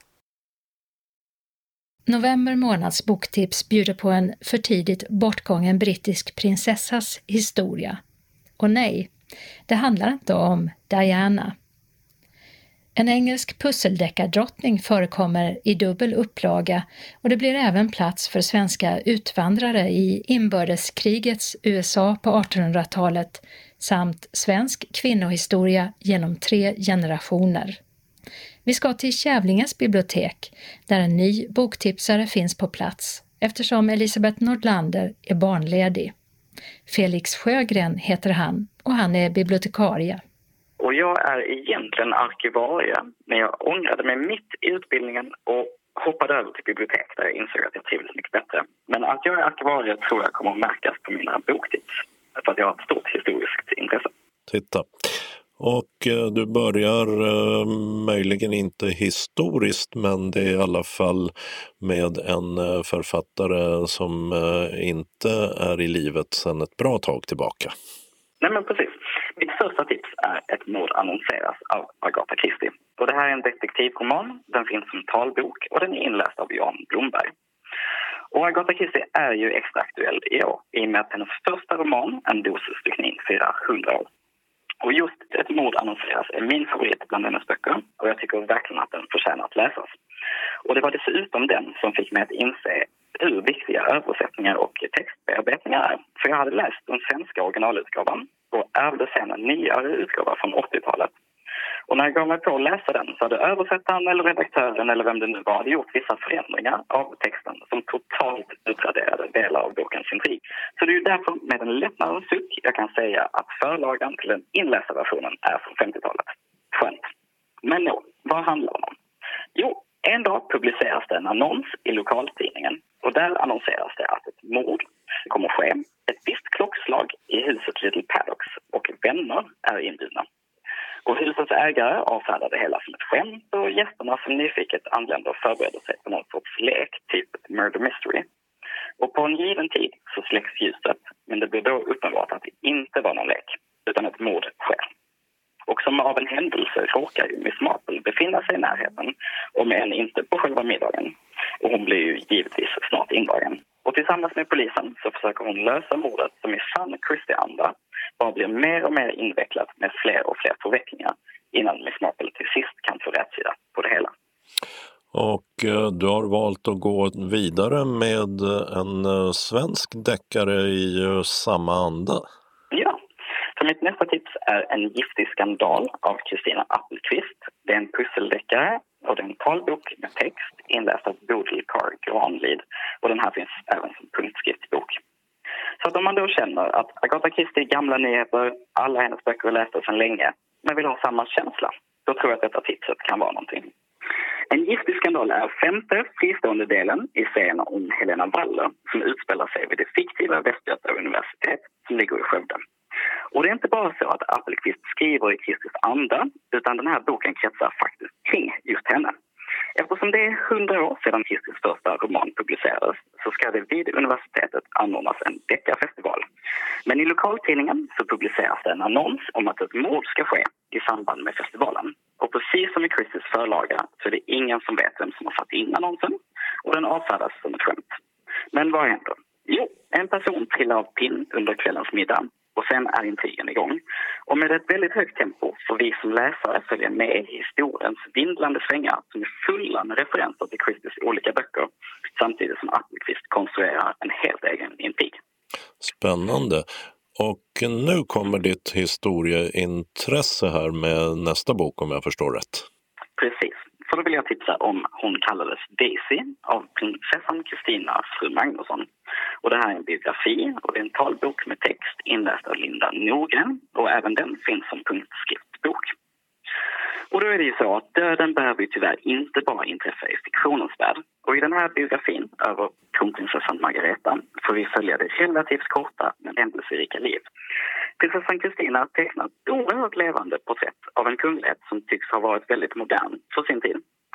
November månads boktips bjuder på en för tidigt bortgången brittisk prinsessas historia. Och nej, det handlar inte om Diana. En engelsk pusseldeckardrottning förekommer i dubbel upplaga och det blir även plats för svenska utvandrare i inbördeskrigets USA på 1800-talet samt svensk kvinnohistoria genom 3 generationer. Vi ska till Kävlingens bibliotek där en ny boktipsare finns på plats eftersom Elisabeth Nordlander är barnledig. Felix Sjögren heter han och han är bibliotekarie. Och jag är egentligen arkivarie, men jag ångrade mig mitt i utbildningen och hoppade över till bibliotek där jag insåg att jag trivdes mycket bättre. Men att jag är arkivarie tror jag kommer att märkas på mina boktips, för att jag har ett stort historiskt intresse. Titta. Och du börjar möjligen inte historiskt, men det är i alla fall med en författare som inte är i livet sedan ett bra tag tillbaka. Nej, men precis. Mitt första tips är Ett mord annonseras av Agatha Christie. Och det här är en detektivroman, den finns som talbok och den är inläst av Jan Blomberg. Och Agatha Christie är ju extra aktuell i år i och med att hennes första roman, En dosis stryckning, firar 100 år. Och just Ett mord annonseras är min favorit bland hennes böcker och jag tycker verkligen att den förtjänar att läsas. Och det var dessutom den som fick mig att inse hur viktiga översättningar och textbearbetningar är. För jag hade läst den svenska originalutgavan och ärvde sen en nyare utgåva från 80-talet. Och när jag gav mig på att läsa den så hade översättaren eller redaktören eller vem det nu var hade gjort vissa förändringar av texten som totalt utraderade delar av bokens intrig. Så det är ju därför med en lättnadens suck jag kan säga att förlagan till den inlästa versionen är från 50-talet. Skönt. Men nå, vad handlar det om? Jo, en dag publiceras det en annons i lokaltidningen och där annonseras det att ett mord kommer ske. Ett visst klockslag i huset Little Paddocks och vänner är inbjudna. Och husets ägare avfärdar det hela som ett skämt och gästerna som nyfiket anländer och förbereder sig på någon sorts lek, typ ett murder mystery. Och på en given tid så släcks ljuset, men det blir då uppenbart att det inte var någon lek, utan ett mord sker. Och som av en händelse råkar ju Miss Marple befinna sig i närheten, om än inte på själva middagen. Och hon blir ju givetvis snart indragen. Och tillsammans med polisen så försöker hon lösa mordet som i sann Christie-anda bara blir mer och mer invecklat med fler och fler förvecklingar innan Miss Marple till sist kan få rätsida på det hela. Och du har valt att gå vidare med en svensk deckare i samma anda. Ja, så mitt nästa tips är En giftig skandal av Kristina Appelqvist. Det är en pusseldeckare och det är en talbok med text inläst av Bodil Carr Granlid. Och den här finns även som punktskriftbok. Så att om man då känner att Agatha Christie gamla nyheter, alla hennes böcker är lästa sedan länge, men vill ha samma känsla, då tror jag att detta tipset kan vara någonting. En giftig skandal är 5:e fristående delen i serien om Helena Waller som utspelar sig vid det fiktiva Västgöta universitet som ligger i Skövde. Och det är inte bara så att Appelqvist skriver i Christies anda, utan den här boken kretsar faktiskt kring just henne. Eftersom det är 100 år sedan Christies första roman publicerades så ska det vid universitetet anordnas en deckarfestival. Men i lokaltidningen så publiceras det en annons om att ett mord ska ske i samband med festivalen. Och precis som i Christies förlaga så är det ingen som vet vem som har satt in annonsen och den avfärdas som ett skämt. Men vad händer? Jo, en person trillar av pinn under kvällens middag. Och sen är intrigen igång. Och med ett väldigt högt tempo får vi som läsare följa med i historiens vindlande svängar som är fulla med referenser till Christies olika böcker samtidigt som Appelqvist konstruerar en helt egen intrig. Spännande. Och nu kommer ditt historieintresse här med nästa bok om jag förstår rätt. Precis. För då vill jag tipsa om Hon kallades Daisy av prinsessan Kristina fru Magnusson. Och det här är en biografi och det är en talbok med text inläst av Linda Norgren och även den finns som punktskriftbok. Och då är det ju så att döden behöver ju tyvärr inte bara inträffa i fiktionens värld. Och i den här biografin över kronprinsessan Margareta får vi följa det relativt korta men händelserika liv. Prinsessan Kristina tecknar ett oerhört levande porträtt av en kunglighet som tycks ha varit väldigt modern för sin tid.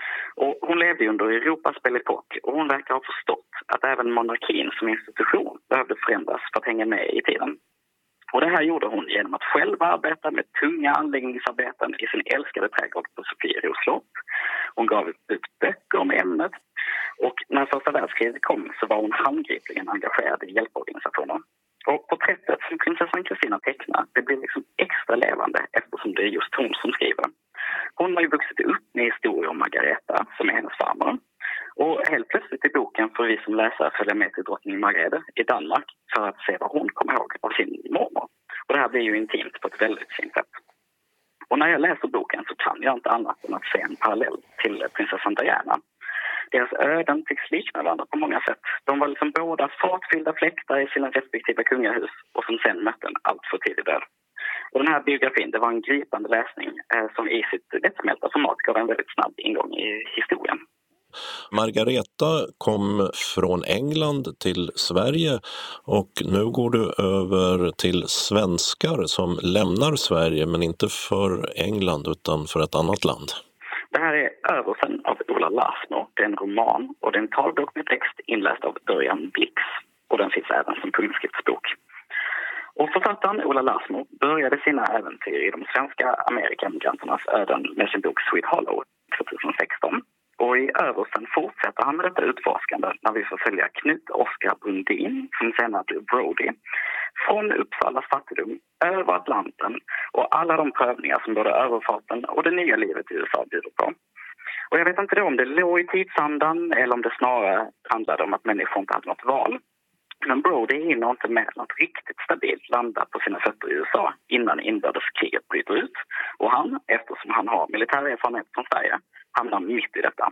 Och hon levde under Europas epok och hon verkar ha förstått att även monarkin som institution behövde förändras för att hänga med i tiden. Och det här gjorde hon genom att själv arbeta med tunga anläggningsarbeten i sin älskade trädgård på Sofieros slott. Hon gav ut böcker om ämnet och när första världskriget kom så var hon handgripligen engagerad i hjälporganisationer. Och porträttet som prinsessan Kristina tecknar, det blir liksom extra levande eftersom det är just hon som skriver. Hon har ju vuxit upp med historier om Margareta som är hennes farmor. Och helt plötsligt i boken får vi som läsare följa med till drottning Margrethe i Danmark för att se vad hon kommer ihåg av sin mormor. Och det här blir ju intimt på ett väldigt fint sätt. Och när jag läser boken så kan jag inte annat än att se en parallell till prinsessan Diana. Deras öden tycks likna varandra på många sätt. De var liksom båda fartfyllda fläktar i sina respektive kungahus och som sen mötte en allt för tidig död. Och den här biografin, det var en gripande läsning som i sitt lättsmälta format gav en väldigt snabb ingång i historien. Margareta kom från England till Sverige och nu går du över till svenskar som lämnar Sverige men inte för England utan för ett annat land. Det här är Översen av Ola Larsmo. Det är en roman och det är en talbok med text inläst av Örjan Blix. Och den finns även som punktskriftsbok. Och författaren Ola Larsmo började sina äventyr i de svenska Amerikamigranternas öden med sin bok Sweet Hollow 2016. Och i Översen fortsätter han med detta utforskande när vi får följa Knut Oskar Brundin, som senare blir Brody, från Uppsalas fattigdom, över Atlanten och alla de prövningar som både överfarten och det nya livet i USA bjuder på. Och jag vet inte då om det låg i tidsandan eller om det snarare handlade om att människor inte hade något val. Men Brody hinner inte med något riktigt stabilt landa på sina fötter i USA innan inbördeskriget bryter ut. Och han, eftersom han har militär erfarenhet från Sverige, hamnar mitt i detta.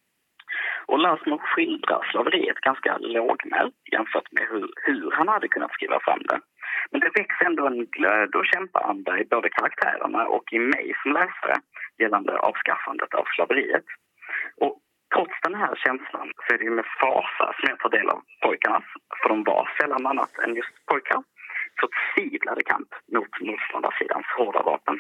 Och Larsmo skildrar slaveriet ganska lågmält jämfört med hur han hade kunnat skriva fram det. Men det väcks ändå en glöd och kämpaanda i både karaktärerna och i mig som läsare gällande avskaffandet av slaveriet. Och trots den här känslan så är det ju med fasa som jag tar del av pojkarnas, för de var sällan annat än just pojkar, förtvivlade kamp mot motståndarsidans hårda vapen.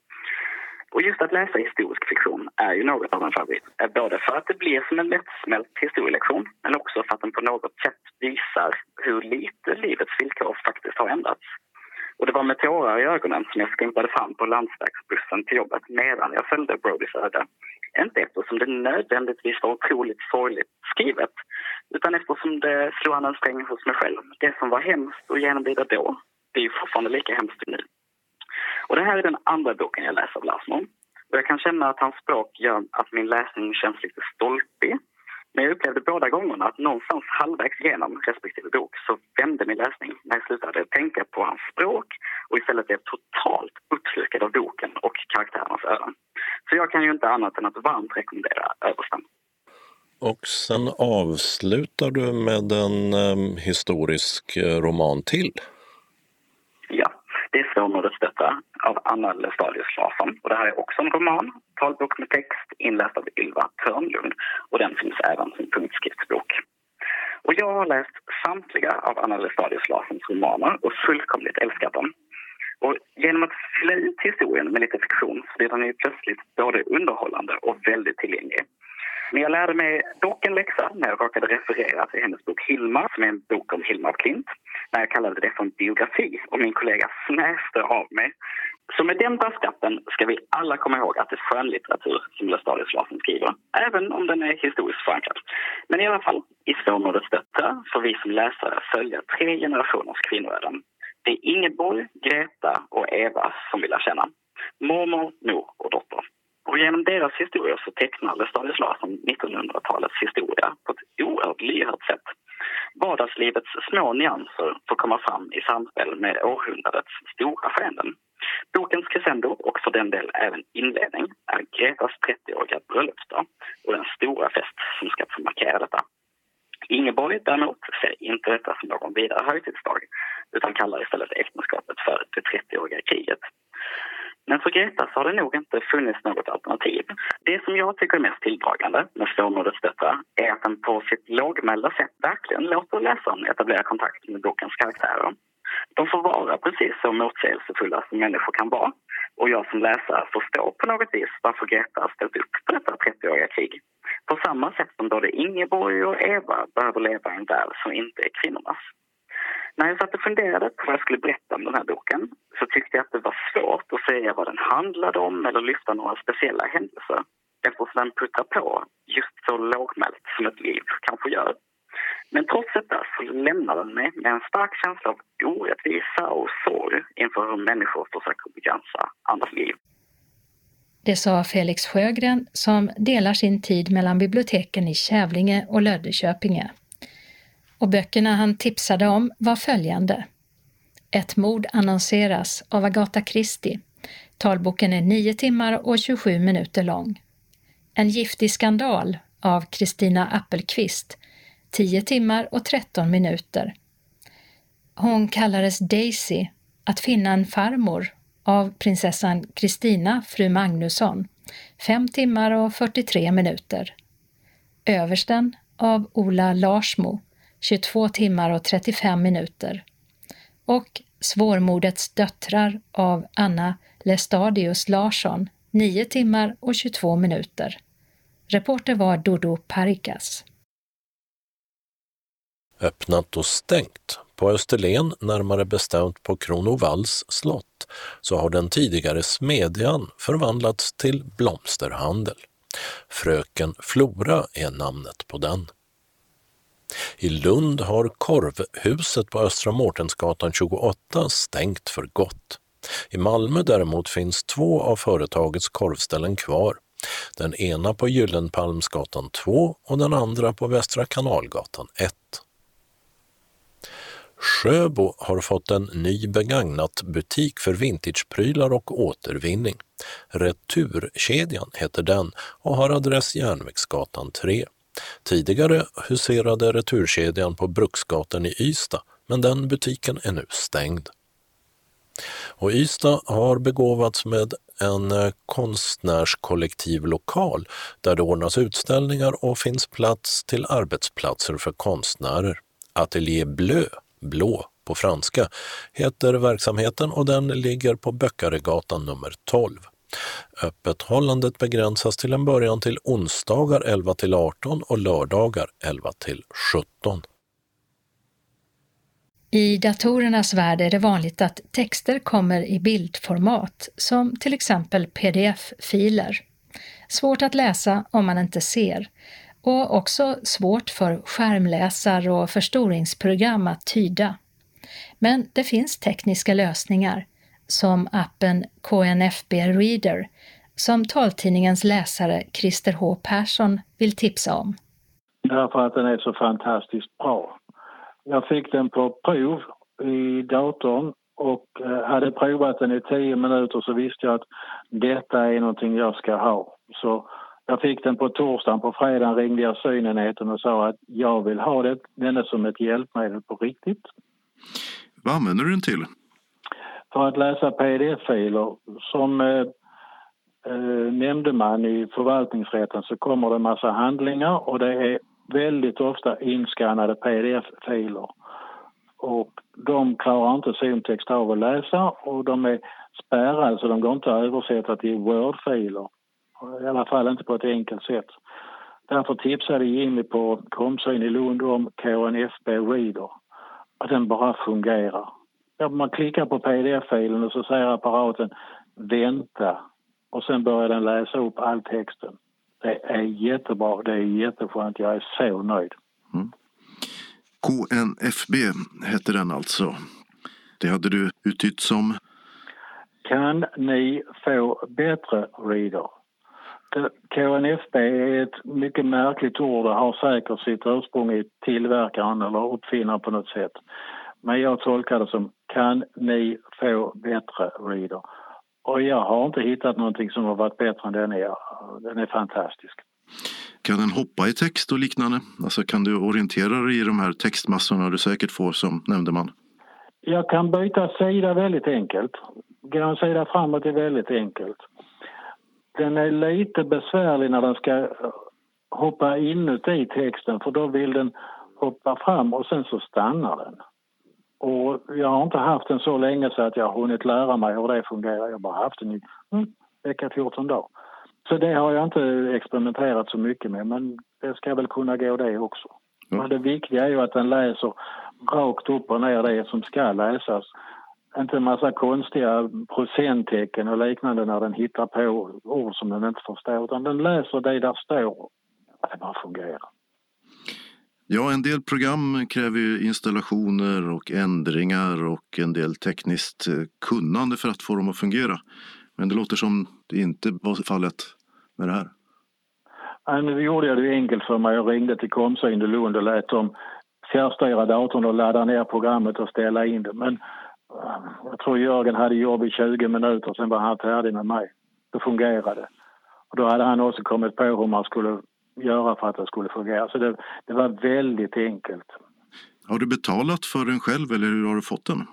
Och just att läsa historisk fiktion är ju något av en favorit. Både för att det blir som en lättsmält historielektion, men också för att den på något sätt visar hur lite livets villkor faktiskt har ändrats. Och det var med tårar i ögonen som jag skumpade fram på landsvägsbussen till jobbet medan jag följde Brodys öde. Inte eftersom det nödvändigtvis var otroligt sorgligt skrivet, utan eftersom det slog an en sträng hos mig själv. Det som var hemskt och genomlida då, det är ju fortfarande lika hemskt nu. Och det här är den andra boken jag läser av Larsmo. Och jag kan känna att hans språk gör att min läsning känns lite stolpig. Men jag upplevde båda gångerna att någonstans halvvägs igenom respektive bok så vände min läsning när jag slutade tänka på hans språk och istället blev totalt uppslukad av boken och karaktärernas öden. Så jag kan ju inte annat än att varmt rekommendera Översen. Och sen avslutar du med en historisk roman till. Ja, det är Svårmodets döttrar av Anna Lestadius Larsson. Och det här är också en roman, talbok med text inläst av Ylva Törnlund. Och den finns även som punktskriftsbok. Och jag har läst samtliga av Anna Lestadius Larssons romaner och fullkomligt älskat dem. Och genom att fylla ut historien med lite fiktion så blir den ju plötsligt både underhållande och väldigt tillgänglig. Men jag lärde mig dock en läxa när jag råkade referera till hennes bok Hilma, som är en bok om Hilma af Klint, när jag kallade det för en biografi och min kollega snäste av mig. Så med den brasklappen ska vi alla komma ihåg att det är skönlitteratur som Lestadius Larsson skriver, även om den är historiskt förankrad. Men i alla fall, i Svårmodets döttrar får vi som läsare följa 3 generationers kvinnoöden. Det är Ingeborg, Greta och Eva som vill känna. Mormor, mor och dotter. Och genom deras historia så tecknar Lestadius Larsson 1900-talets historia på ett oerhört lyhört sätt. Vardagslivets små nyanser får komma fram i samspel med århundradets stora skeenden. Bokens crescendo, och för den del även inledning, är Gretas 30-åriga bröllopsdag och den stora fest som ska få markera detta. Ingeborg däremot ser inte detta som någon vidare högtidsdag utan kallar istället äktenskapet för det 30-åriga kriget. Men för Greta så har det nog inte funnits något alternativ. Det som jag tycker är mest tilldragande med Svårmodets döttrar är att den på sitt lågmälda sätt verkligen låter läsaren etablera kontakt med bokens karaktärer. De får vara precis så motsägelsefulla som människor kan vara. Och jag som läsare förstår på något vis varför Greta har ställt upp på detta 30-åriga krig. På samma sätt som både Ingeborg och Eva behöver leva i en värld som inte är kvinnornas. När jag satt och funderade på vad jag skulle berätta om den här boken så tyckte jag att det var svårt att säga vad den handlade om eller lyfta några speciella händelser. Eftersom den puttar på just så lågmält som ett liv kanske gör. Men trots detta så lämnar den mig med en stark känsla av orättvisa och sorg inför hur människor försöker begränsa andras liv. Det sa Felix Sjögren som delar sin tid mellan biblioteken i Kävlinge och Löddeköpinge. Och böckerna han tipsade om var följande. Ett mord annonseras av Agatha Christie. Talboken är 9 timmar och 27 minuter lång. En giftig skandal av Kristina Appelqvist. 10 timmar och 13 minuter. Hon kallades Daisy, att finna en farmor av prinsessan Kristina, fru Magnusson. 5 timmar och 43 minuter. Översten av Ola Larsmo. 22 timmar och 35 minuter. Och Svårmordets döttrar av Anna Lestadius Larsson. 9 timmar och 22 minuter. Reporter var Dodo Parikas. Öppnat och stängt. På Österlen, närmare bestämt på Kronovalls slott, så har den tidigare smedjan förvandlats till blomsterhandel. Fröken Flora är namnet på den. I Lund har korvhuset på Östra Mårtensgatan 28 stängt för gott. I Malmö däremot finns 2 av företagets korvställen kvar. Den ena på Gyllenpalmsgatan 2 och den andra på Västra Kanalgatan 1. Sjöbo har fått en ny begagnat butik för vintageprylar och återvinning. Returkedjan heter den och har adress Järnvägsgatan 3. Tidigare huserade Returkedjan på Bruksgatan i Ystad, men den butiken är nu stängd. Och Ystad har begåvats med en konstnärskollektiv lokal där det ordnas utställningar och finns plats till arbetsplatser för konstnärer. Atelier Bleu, blå på franska, heter verksamheten och den ligger på Böckaregatan nummer 12. Öppethållandet begränsas till en början till onsdagar 11-18 och lördagar 11-17. I datorernas värld är det vanligt att texter kommer i bildformat, som till exempel pdf-filer. Svårt att läsa om man inte ser, och också svårt för skärmläsare och förstoringsprogram att tyda. Men det finns tekniska lösningar, som appen KNFB Reader, som taltidningens läsare Christer H. Persson vill tipsa om. Därför att den är så fantastiskt bra. Jag fick den på prov i datorn och hade provat den i 10 minuter så visste jag att detta är någonting jag ska ha. Så jag fick den på torsdagen, på fredagen ringde jag synenheten och sa att jag vill ha den som ett hjälpmedel på riktigt. Vad använder du den till? För att läsa pdf-filer. Som nämndeman i förvaltningsrätten så kommer det en massa handlingar och det är väldigt ofta inskannade pdf-filer. Och de klarar inte syntext av att läsa och de är spärrade så de går inte att översätta till Word-filer. I alla fall inte på ett enkelt sätt. Därför tipsade Jimmy på Komsyn i Lund om KNFB Reader. Att den bara fungerar. Man klickar på pdf-filen och så säger apparaten vänta. Och sen börjar den läsa upp all texten. Det är jättebra, det är jätteskönt, jag är så nöjd. Mm. KNFB heter den alltså. Det hade du uttytt som? Kan ni få bättre reader? KNFB är ett mycket märkligt ord och har säkert sitt ursprung i tillverkaren eller uppfinnaren på något sätt. Men jag tolkar det som kan ni få bättre reader? Och jag har inte hittat någonting som har varit bättre än den är. Den är fantastisk. Kan den hoppa i text och liknande? Alltså kan du orientera dig i de här textmassorna du säkert får som nämndeman? Jag kan byta sida väldigt enkelt. Gå en sida framåt är väldigt enkelt. Den är lite besvärlig när den ska hoppa inuti texten för då vill den hoppa fram och sen så stannar den. Och jag har inte haft den så länge så att jag har hunnit lära mig hur det fungerar. Jag har bara haft den i vecka 14 dagar. Så det har jag inte experimenterat så mycket med, men det ska väl kunna gå det också. Ja. Men det viktiga är ju att den läser rakt upp och ner det som ska läsas. Inte en massa konstiga procenttecken och liknande när den hittar på ord som den inte förstår, utan den läser det där står. Det bara fungerar. Ja, en del program kräver ju installationer och ändringar och en del tekniskt kunnande för att få dem att fungera. Men det låter som det inte var fallet med det här. Nej, nu gjorde jag det enkelt för mig. Jag ringde till Komsyn i Lund och lät dem fjärrstyra datorn och ladda ner programmet och ställa in det. Men jag tror Jörgen hade jobb i 20 minuter, sen var han färdig med mig. Det fungerade. Och då hade han också kommit på hur man skulle göra för att det skulle fungera. Så det var väldigt enkelt. Har du betalat för den själv eller hur har du fått den?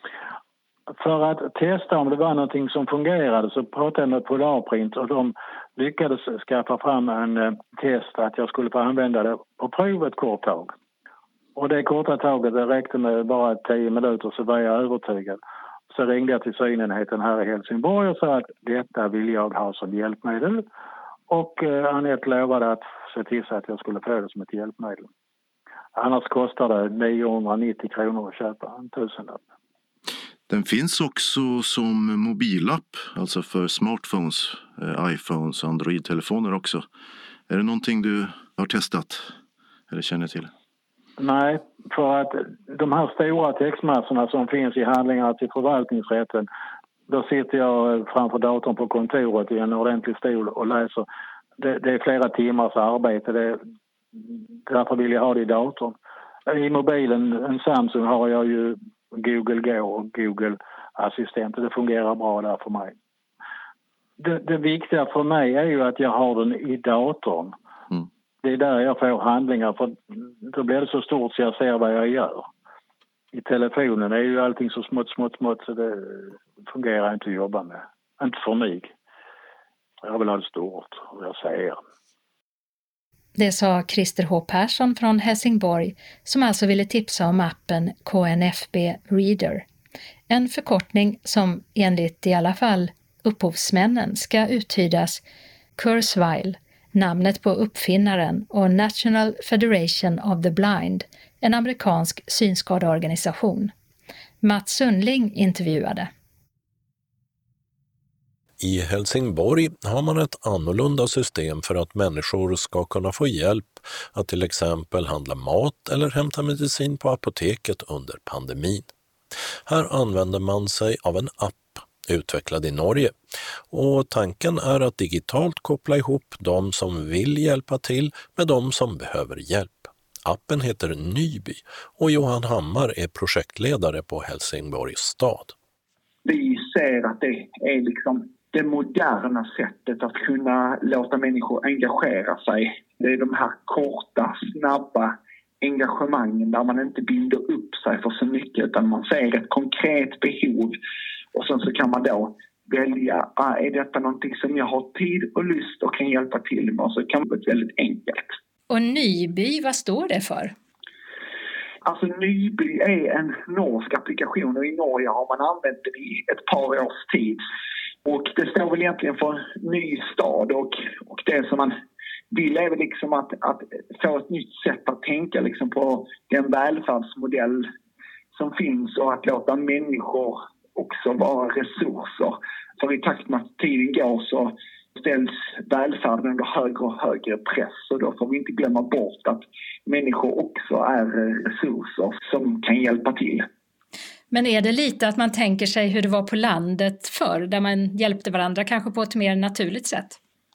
För att testa om det var någonting som fungerade så pratade jag med Polarprint och de lyckades skaffa fram en test att jag skulle få använda det på prov ett kort tag. Och det korta taget det räckte med bara 10 minuter så var jag övertygad. Så ringde jag till synenheten här i Helsingborg och sa att detta vill jag ha som hjälpmedel. Och Anette lovade att se till så att jag skulle få det som ett hjälpmedel. Annars kostar det 990 kronor att köpa en 1000-lapp. Den finns också som mobilapp, alltså för smartphones, iPhones, Android-telefoner också. Är det någonting du har testat eller känner till? Nej, för att de här stora textmassorna som finns i handlingar till förvaltningsrätten, då sitter jag framför datorn på kontoret i en ordentlig stol och läser. Det är flera timmars arbete, därför vill jag ha det i datorn. I mobilen, en Samsung, har jag ju Google Go och Google Assistent och det fungerar bra där för mig. Det viktiga för mig är ju att jag har den i datorn. Mm. Det är där jag får handlingar, för då blir det så stort så jag ser vad jag gör. I telefonen är ju allting så smått så det fungerar inte att jobba med. Inte för mig. Jag vill ha det stort och jag ser. Det sa Christer H. Persson från Helsingborg som alltså ville tipsa om appen KNFB Reader. En förkortning som enligt i alla fall upphovsmännen ska uttydas Kurzweil, namnet på uppfinnaren, och National Federation of the Blind, en amerikansk synskadeorganisation. Mats Sundling intervjuade. I Helsingborg har man ett annorlunda system för att människor ska kunna få hjälp att till exempel handla mat eller hämta medicin på apoteket under pandemin. Här använder man sig av en app utvecklad i Norge och tanken är att digitalt koppla ihop de som vill hjälpa till med de som behöver hjälp. Appen heter Nyby och Johan Hammar är projektledare på Helsingborgs stad. Vi ser att det är liksom det moderna sättet att kunna låta människor engagera sig. Det är de här korta, snabba engagemangen där man inte binder upp sig för så mycket utan man ser ett konkret behov och sen så kan man då välja, är detta någonting som jag har tid och lust och kan hjälpa till med, och så kan det bli väldigt enkelt. Och Nyby, vad står det för? Alltså Nyby är en norsk applikation och i Norge har man använt den i ett par års tid. Och det står väl egentligen för ny stad och det som man vill är väl liksom att få ett nytt sätt att tänka liksom på den välfärdsmodell som finns och att låta människor också vara resurser. För i takt med att tiden går så ställs välfärden under högre och högre press och då får vi inte glömma bort att människor också är resurser som kan hjälpa till. Men är det lite att man tänker sig hur det var på landet förr, där man hjälpte varandra kanske på ett mer naturligt sätt?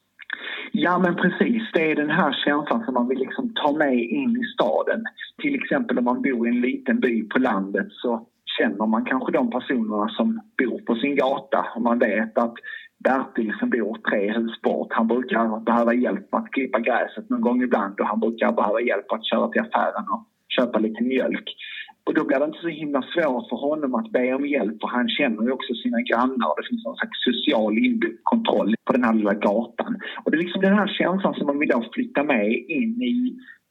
Ja, men precis. Det är den här känslan som man vill liksom ta med in i staden. Till exempel om man bor i en liten by på landet så känner man kanske de personerna som bor på sin gata. Och man vet att Bertil som bor 3 hus bort, han brukar behöva hjälp att klippa gräset någon gång ibland och han brukar behöva hjälp att köra till affären och köpa lite mjölk. Och då blir det inte så himla svårt för honom att be om hjälp, för han känner ju också sina grannar och det finns någon slags social inbyggd kontroll på den här lilla gatan. Och det är liksom den här känslan som man vill då flytta med in i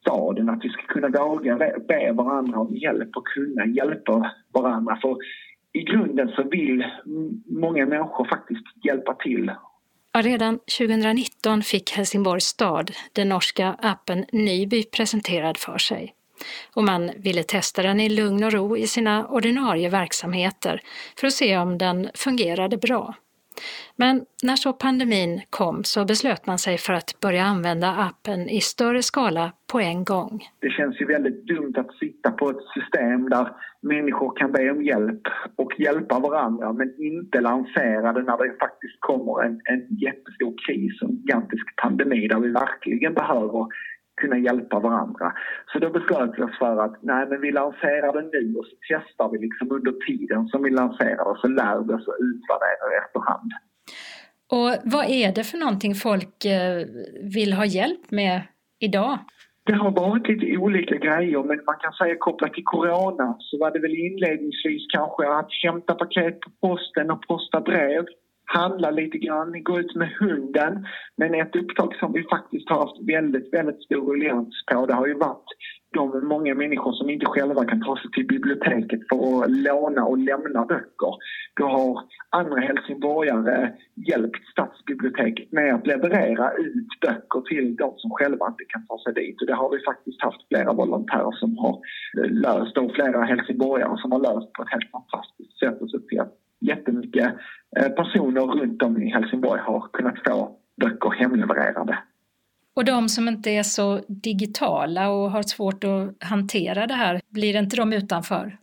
staden, att vi ska kunna våga be varandra om hjälp och kunna hjälpa varandra. För i grunden så vill många människor faktiskt hjälpa till. Ja, redan 2019 fick Helsingborgs stad den norska appen Nyby presenterad för sig. Och man ville testa den i lugn och ro i sina ordinarie verksamheter för att se om den fungerade bra. Men när så pandemin kom så beslöt man sig för att börja använda appen i större skala på en gång. Det känns ju väldigt dumt att sitta på ett system där människor kan be om hjälp och hjälpa varandra, men inte lansera det när det faktiskt kommer en jättestor kris, en gigantisk pandemi där vi verkligen behöver kunna hjälpa varandra. Så då beslöt vi oss för att men vi lanserar den nu och så testar vi liksom under tiden som vi lanserar och så lär vi oss och utvärderar efterhand. Och vad är det för någonting folk vill ha hjälp med idag? Det har varit lite olika grejer, men man kan säga kopplat till corona så var det väl inledningsvis kanske att hämta paket på posten och posta brev. Handla lite grann, gå ut med hunden. Men ett upptag som vi faktiskt har haft väldigt, väldigt stor ruljans på, det har ju varit de många människor som inte själva kan ta sig till biblioteket för att låna och lämna böcker. Då har andra helsingborgare hjälpt stadsbiblioteket med att leverera ut böcker till de som själva inte kan ta sig dit. Och det har vi faktiskt haft flera volontärer som har löst och flera helsingborgare som har löst på ett helt fantastiskt sätt och sett till att jättemycket personer runt om i Helsingborg har kunnat få böcker hemlevererade. Och de som inte är så digitala och har svårt att hantera det här, blir inte de utanför?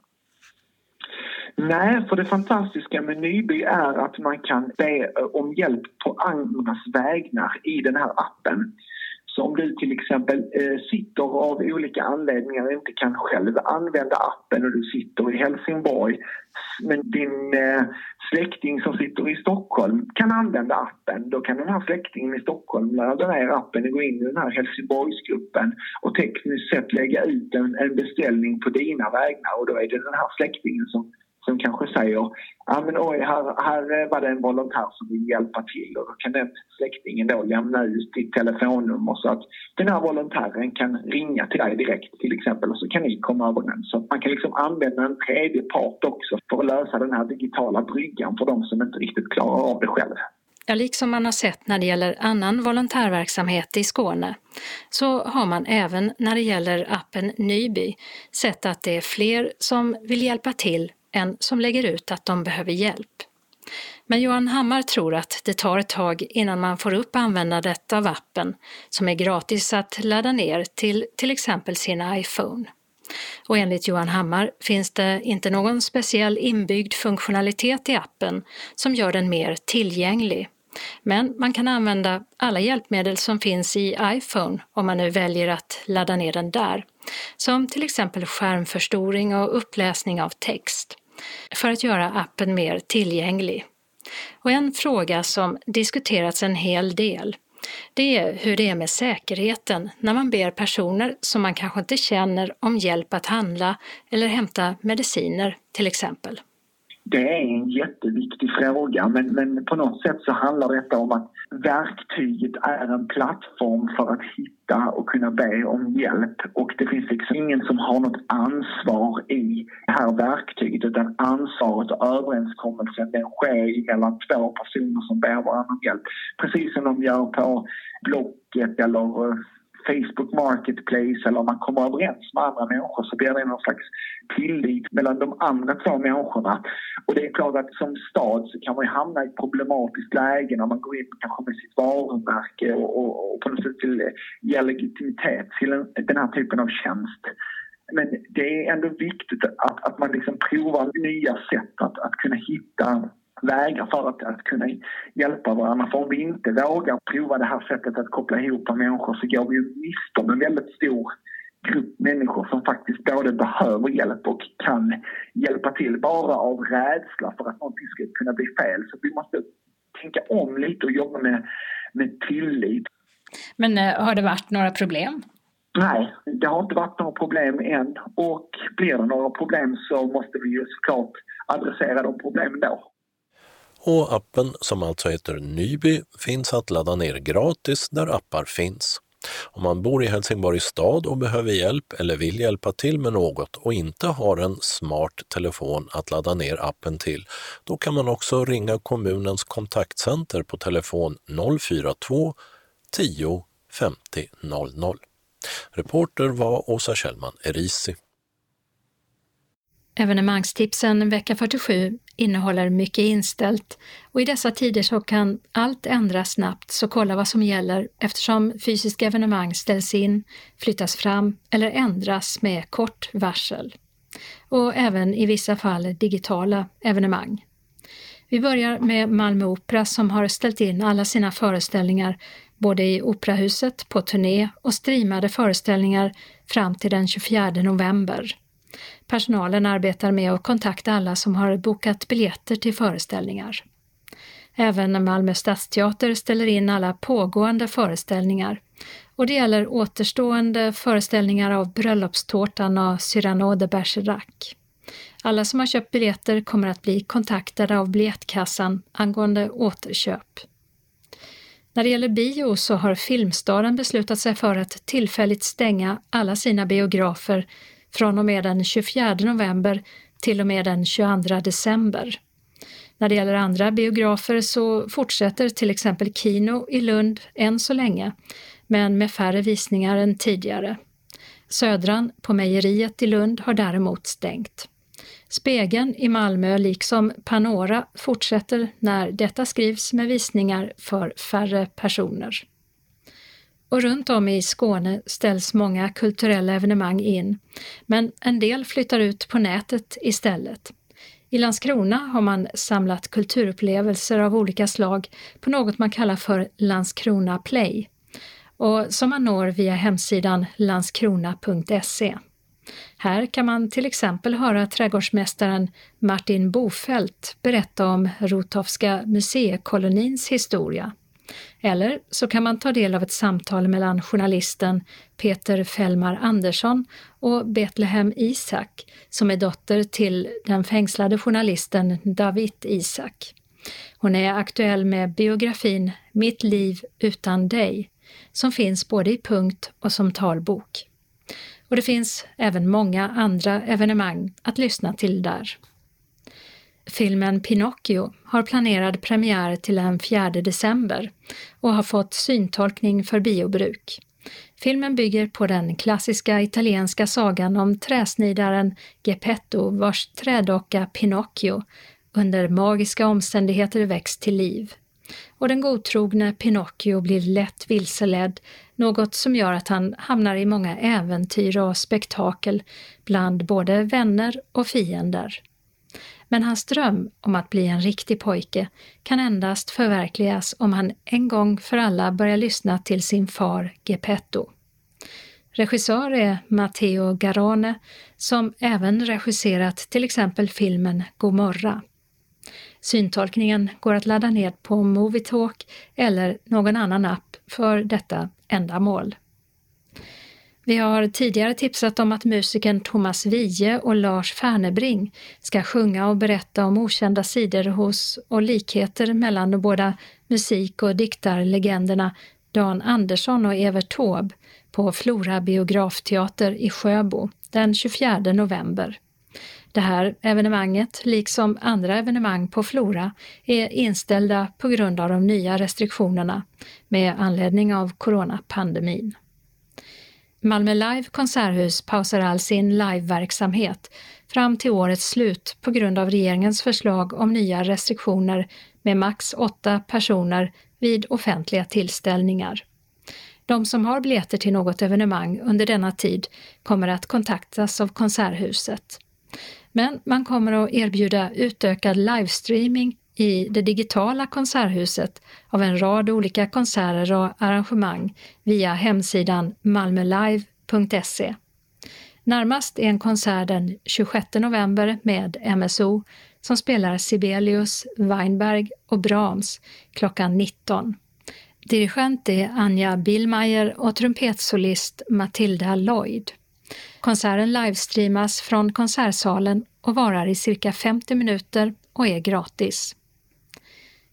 Nej, för det fantastiska med Nyby är att man kan be om hjälp på andras vägnar i den här appen. Så om du till exempel sitter av olika anledningar och inte kan själv använda appen och du sitter i Helsingborg, men din släkting som sitter i Stockholm kan använda appen, då kan den här släktingen i Stockholm ladda ner appen och gå in i den här Helsingborgsgruppen och tekniskt sett lägga ut en beställning på dina vägnar, och då är det den här släktingen som kanske säger här var det en volontär som vill hjälpa till, och då kan den släktingen då lämna ut ditt telefonnummer så att den här volontären kan ringa till dig direkt till exempel, och så kan ni komma överens. Så man kan liksom använda en tredje part också för att lösa den här digitala bryggan för de som inte riktigt klarar av det själv. Ja, liksom man har sett när det gäller annan volontärverksamhet i Skåne, så har man även när det gäller appen Nyby sett att det är fler som vill hjälpa till än som lägger ut att de behöver hjälp. Men Johan Hammar tror att det tar ett tag innan man får upp användandet av appen, som är gratis att ladda ner till exempel sin iPhone. Och enligt Johan Hammar finns det inte någon speciell inbyggd funktionalitet i appen som gör den mer tillgänglig. Men man kan använda alla hjälpmedel som finns i iPhone om man nu väljer att ladda ner den där, som till exempel skärmförstoring och uppläsning av text, för att göra appen mer tillgänglig. Och en fråga som diskuterats en hel del, det är hur det är med säkerheten när man ber personer som man kanske inte känner om hjälp att handla eller hämta mediciner till exempel. Det är en jätteviktig fråga, men på något sätt så handlar det om att verktyget är en plattform för att hitta och kunna be om hjälp, och det finns liksom ingen som har något ansvar i det här verktyget, utan ansvaret och överenskommelsen den sker mellan två personer som ber varandra om hjälp. Precis som de gör på Blocket eller Facebook Marketplace, eller om man kommer överens med andra människor så blir det någon slags tillit mellan de andra två människorna. Och det är klart att som stad så kan man ju hamna i ett problematiskt läge när man går in kanske med sitt varumärke och på något sätt ge legitimitet till den här typen av tjänst. Men det är ändå viktigt att man liksom provar nya sätt att kunna hitta vägar för att kunna hjälpa varandra. För om vi inte vågar prova det här sättet att koppla ihop människor så går vi ju miste om en väldigt stor grupp människor som faktiskt både behöver hjälp och kan hjälpa till bara av rädsla för att någonting ska kunna bli fel. Så vi måste tänka om lite och jobba med tillit. Men har det varit några problem? Nej, det har inte varit några problem än, och blir det några problem så måste vi ju såklart adressera de problemen då. Och appen, som alltså heter Nyby, finns att ladda ner gratis där appar finns. Om man bor i Helsingborg stad och behöver hjälp eller vill hjälpa till med något och inte har en smart telefon att ladda ner appen till, då kan man också ringa kommunens kontaktcenter på telefon 042 10 50 00. Reporter var Åsa Kjellman Erisi. Evenemangstipsen vecka 47 innehåller mycket inställt och i dessa tider så kan allt ändras snabbt, så kolla vad som gäller eftersom fysiska evenemang ställs in, flyttas fram eller ändras med kort varsel. Och även i vissa fall digitala evenemang. Vi börjar med Malmö Opera som har ställt in alla sina föreställningar både i Operahuset, på turné och streamade föreställningar fram till den 24 november. Personalen arbetar med att kontakta alla som har bokat biljetter till föreställningar. Även Malmö Stadsteater ställer in alla pågående föreställningar. Och det gäller återstående föreställningar av Bröllopstårtan och Cyrano de Bergerac. Alla som har köpt biljetter kommer att bli kontaktade av biljettkassan angående återköp. När det gäller bio så har Filmstaden beslutat sig för att tillfälligt stänga alla sina biografer från och med den 24 november till och med den 22 december. När det gäller andra biografer så fortsätter till exempel Kino i Lund än så länge, men med färre visningar än tidigare. Södran på Mejeriet i Lund har däremot stängt. Spegeln i Malmö liksom Panora fortsätter när detta skrivs med visningar för färre personer. Och runt om i Skåne ställs många kulturella evenemang in, men en del flyttar ut på nätet istället. I Landskrona har man samlat kulturupplevelser av olika slag på något man kallar för Landskrona Play, och som man når via hemsidan landskrona.se. Här kan man till exempel höra trädgårdsmästaren Martin Bofelt berätta om Rothowska museikolonins historia. Eller så kan man ta del av ett samtal mellan journalisten Peter Fällmar Andersson och Betlehem Isak, som är dotter till den fängslade journalisten David Isak. Hon är aktuell med biografin Mitt liv utan dig, som finns både i punkt och som talbok. Och det finns även många andra evenemang att lyssna till där. Filmen Pinocchio har planerad premiär till den 4 december och har fått syntolkning för biobruk. Filmen bygger på den klassiska italienska sagan om träsnidaren Geppetto vars trädocka Pinocchio under magiska omständigheter väcks till liv. Och den godtrogne Pinocchio blir lätt vilseledd, något som gör att han hamnar i många äventyr och spektakel bland både vänner och fiender. Men hans dröm om att bli en riktig pojke kan endast förverkligas om han en gång för alla börjar lyssna till sin far Geppetto. Regissör är Matteo Garrone, som även regisserat till exempel filmen Gomorra. Syntolkningen går att ladda ner på Movietalk eller någon annan app för detta ändamål. Vi har tidigare tipsat om att musikern Thomas Wiehe och Lars Färnebring ska sjunga och berätta om okända sidor hos och likheter mellan de båda musik- och diktarlegenderna Dan Andersson och Evert Taube på Flora Biografteater i Sjöbo den 24 november. Det här evenemanget, liksom andra evenemang på Flora, är inställda på grund av de nya restriktionerna med anledning av coronapandemin. Malmö Live konserthus pausar all sin liveverksamhet fram till årets slut på grund av regeringens förslag om nya restriktioner med max 8 personer vid offentliga tillställningar. De som har biljetter till något evenemang under denna tid kommer att kontaktas av konserthuset. Men man kommer att erbjuda utökad livestreaming i det digitala konserthuset av en rad olika konserter och arrangemang via hemsidan malmölive.se. Närmast är en konsert den 26 november med MSO som spelar Sibelius, Weinberg och Brahms klockan 19. Dirigent är Anja Billmeier och trumpetsolist Matilda Lloyd. Konserten livestreamas från konsertsalen och varar i cirka 50 minuter och är gratis.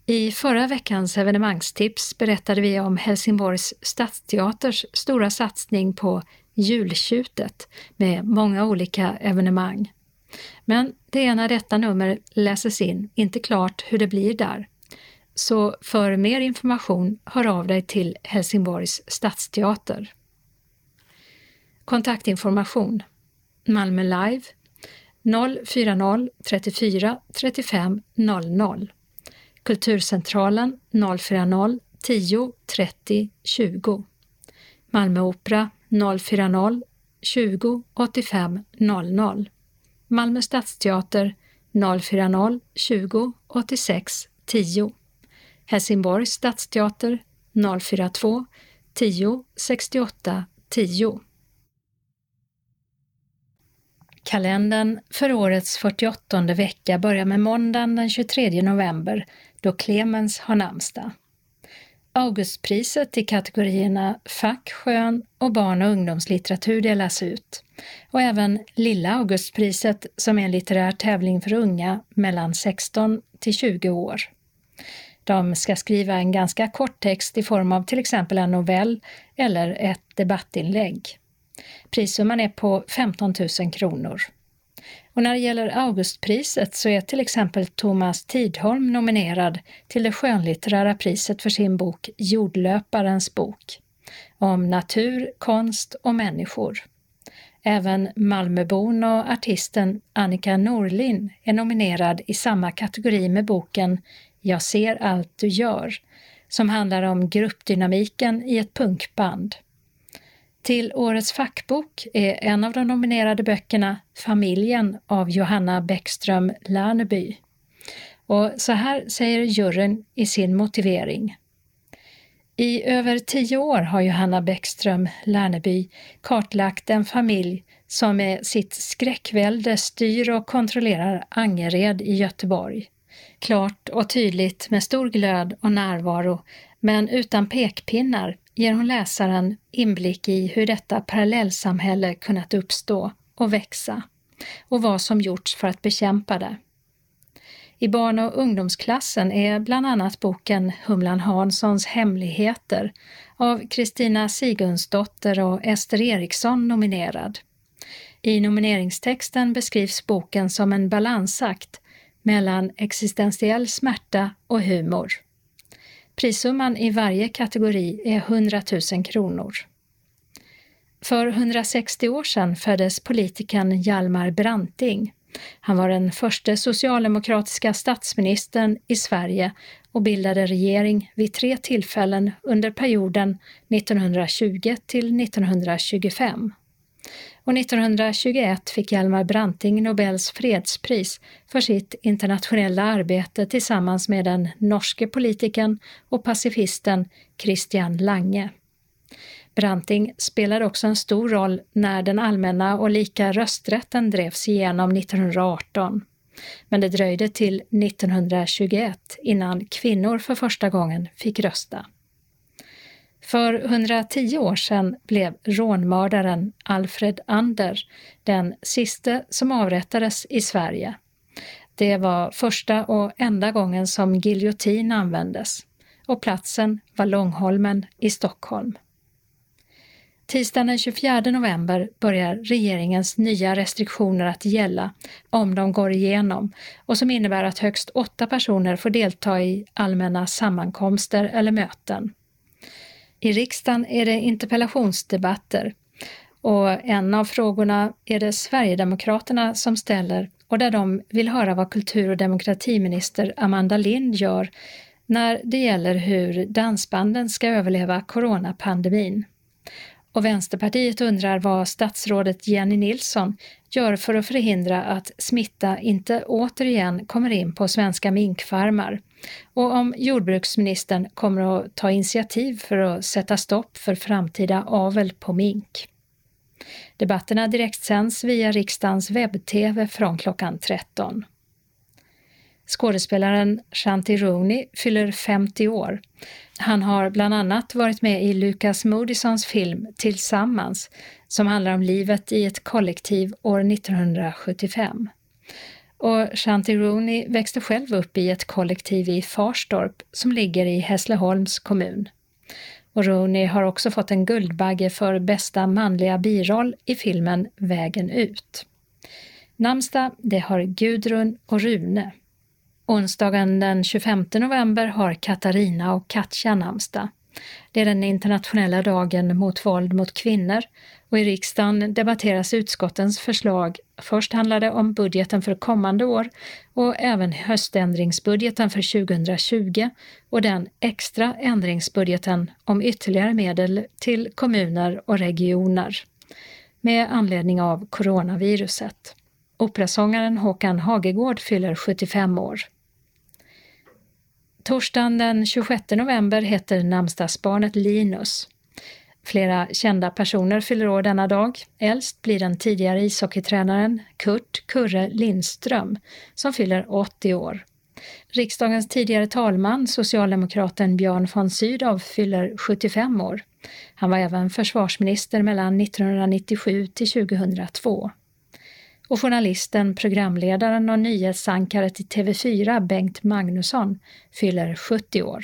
I förra veckans evenemangstips berättade vi om Helsingborgs stadsteaters stora satsning på jultjutet med många olika evenemang. Men det är när detta nummer läses in inte klart hur det blir där. Så för mer information hör av dig till Helsingborgs stadsteater. Kontaktinformation: Malmö Live 040 34 35 00. Kulturcentralen 040 10 30 20. Malmö Opera 040 20 85 00. Malmö Stadsteater 040 20 86 10. Helsingborgs Stadsteater 042 10 68 10. Kalendern för årets 48:e vecka börjar med måndagen den 23 november då Clemens har namnsdag. Augustpriset i kategorierna fack, skön och barn- och ungdomslitteratur delas ut. Och även Lilla Augustpriset som är en litterär tävling för unga mellan 16 till 20 år. De ska skriva en ganska kort text i form av till exempel en novell eller ett debattinlägg. Prissumman är på 15 000 kronor. Och när det gäller Augustpriset så är till exempel Thomas Tidholm nominerad till det skönlitterära priset för sin bok Jordlöparens bok, om natur, konst och människor. Även Malmöbon och artisten Annika Norlin är nominerad i samma kategori med boken Jag ser allt du gör, som handlar om gruppdynamiken i ett punkband. Till årets fackbok är en av de nominerade böckerna Familjen av Johanna Bäckström Lärneby. Och så här säger juryn i sin motivering. I över 10 år har Johanna Bäckström Lärneby kartlagt en familj som med sitt skräckvälde styr och kontrollerar Angered i Göteborg. Klart och tydligt med stor glöd och närvaro, men utan pekpinnar, ger hon läsaren inblick i hur detta parallellsamhälle kunnat uppstå och växa och vad som gjorts för att bekämpa det. I barn- och ungdomsklassen är bland annat boken Humlan Hanssons hemligheter av Kristina Sigurdsdotter och Ester Eriksson nominerad. I nomineringstexten beskrivs boken som en balansakt mellan existentiell smärta och humor. Prissumman i varje kategori är 100 000 kronor. För 160 år sedan föddes politikern Hjalmar Branting. Han var den första socialdemokratiska statsministern i Sverige och bildade regering vid 3 tillfällen under perioden 1920 till 1925. Och 1921 fick Hjalmar Branting Nobels fredspris för sitt internationella arbete tillsammans med den norske politikern och pacifisten Christian Lange. Branting spelade också en stor roll när den allmänna och lika rösträtten drevs igenom 1918. Men det dröjde till 1921 innan kvinnor för första gången fick rösta. För 110 år sedan blev rånmördaren Alfred Ander den sista som avrättades i Sverige. Det var första och enda gången som giljotin användes och platsen var Långholmen i Stockholm. Tisdagen den 24 november börjar regeringens nya restriktioner att gälla om de går igenom och som innebär att högst 8 personer får delta i allmänna sammankomster eller möten. I riksdagen är det interpellationsdebatter och en av frågorna är det Sverigedemokraterna som ställer och där de vill höra vad kultur- och demokratiminister Amanda Lind gör när det gäller hur dansbanden ska överleva coronapandemin. Och Vänsterpartiet undrar vad statsrådet Jenny Nilsson gör för att förhindra att smitta inte återigen kommer in på svenska minkfarmar och om jordbruksministern kommer att ta initiativ för att sätta stopp för framtida avel på mink. Debatterna direktsänds via riksdagens webb-tv från klockan 13. Skådespelaren Shanti Rooney fyller 50 år. Han har bland annat varit med i Lukas Moodyssons film Tillsammans som handlar om livet i ett kollektiv år 1975. Och Shanti Rooney växte själv upp i ett kollektiv i Farstorp som ligger i Hässleholms kommun. Och Rooney har också fått en Guldbagge för bästa manliga biroll i filmen Vägen ut. Namnsdag, det har Gudrun och Rune. Onsdagen den 25 november har Katarina och Katja namnsdag. Det är den internationella dagen mot våld mot kvinnor och i riksdagen debatteras utskottens förslag. Först handlar det om budgeten för kommande år och även höständringsbudgeten för 2020 och den extra ändringsbudgeten om ytterligare medel till kommuner och regioner med anledning av coronaviruset. Operasångaren Håkan Hagegård fyller 75 år. Torsdagen den 26 november heter namnsdagsbarnet Linus. Flera kända personer fyller år denna dag. Äldst blir den tidigare ishockeytränaren Kurt Kurre Lindström som fyller 80 år. Riksdagens tidigare talman, socialdemokraten Björn von Sydow, fyller 75 år. Han var även försvarsminister mellan 1997 till 2002. Och journalisten, programledaren och nyhetsankaret i TV4 Bengt Magnusson fyller 70 år.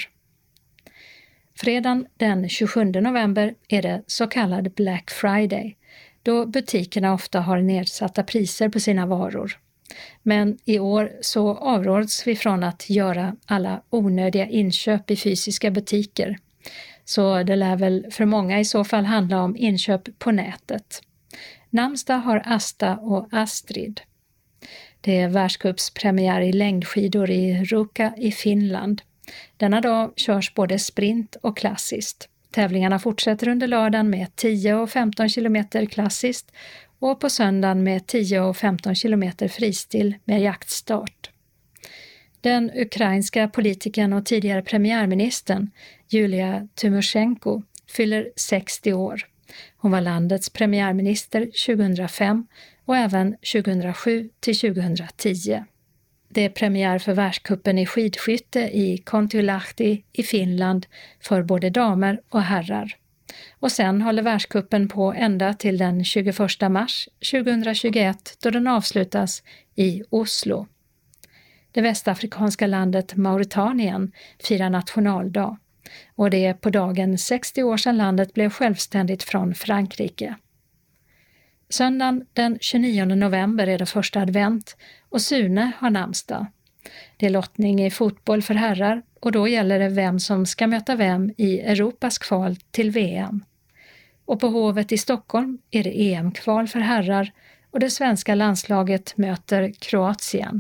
Fredagen den 27 november är det så kallad Black Friday, då butikerna ofta har nedsatta priser på sina varor. Men i år så avråds vi från att göra alla onödiga inköp i fysiska butiker. Så det lär väl för många i så fall handla om inköp på nätet. Namnsdag har Asta och Astrid. Det är världscupspremiär i längdskidor i Ruka i Finland. Denna dag körs både sprint och klassiskt. Tävlingarna fortsätter under lördagen med 10 och 15 kilometer klassiskt och på söndagen med 10 och 15 kilometer fristil med jaktstart. Den ukrainska politikern och tidigare premiärministern Julia Tymosjenko fyller 60 år. Hon var landets premiärminister 2005 och även 2007 till 2010. Det är premiär för världscupen i skidskytte i Kontiolahti i Finland för både damer och herrar. Och sen håller världscupen på ända till den 21 mars 2021 då den avslutas i Oslo. Det västafrikanska landet Mauritanien firar nationaldag. Och det är på dagen 60 år sedan landet blev självständigt från Frankrike. Söndagen den 29 november är det första advent och Sune har namnsdag. Det är lottning i fotboll för herrar och då gäller det vem som ska möta vem i Europas kval till VM. Och på Hovet i Stockholm är det EM-kval för herrar och det svenska landslaget möter Kroatien.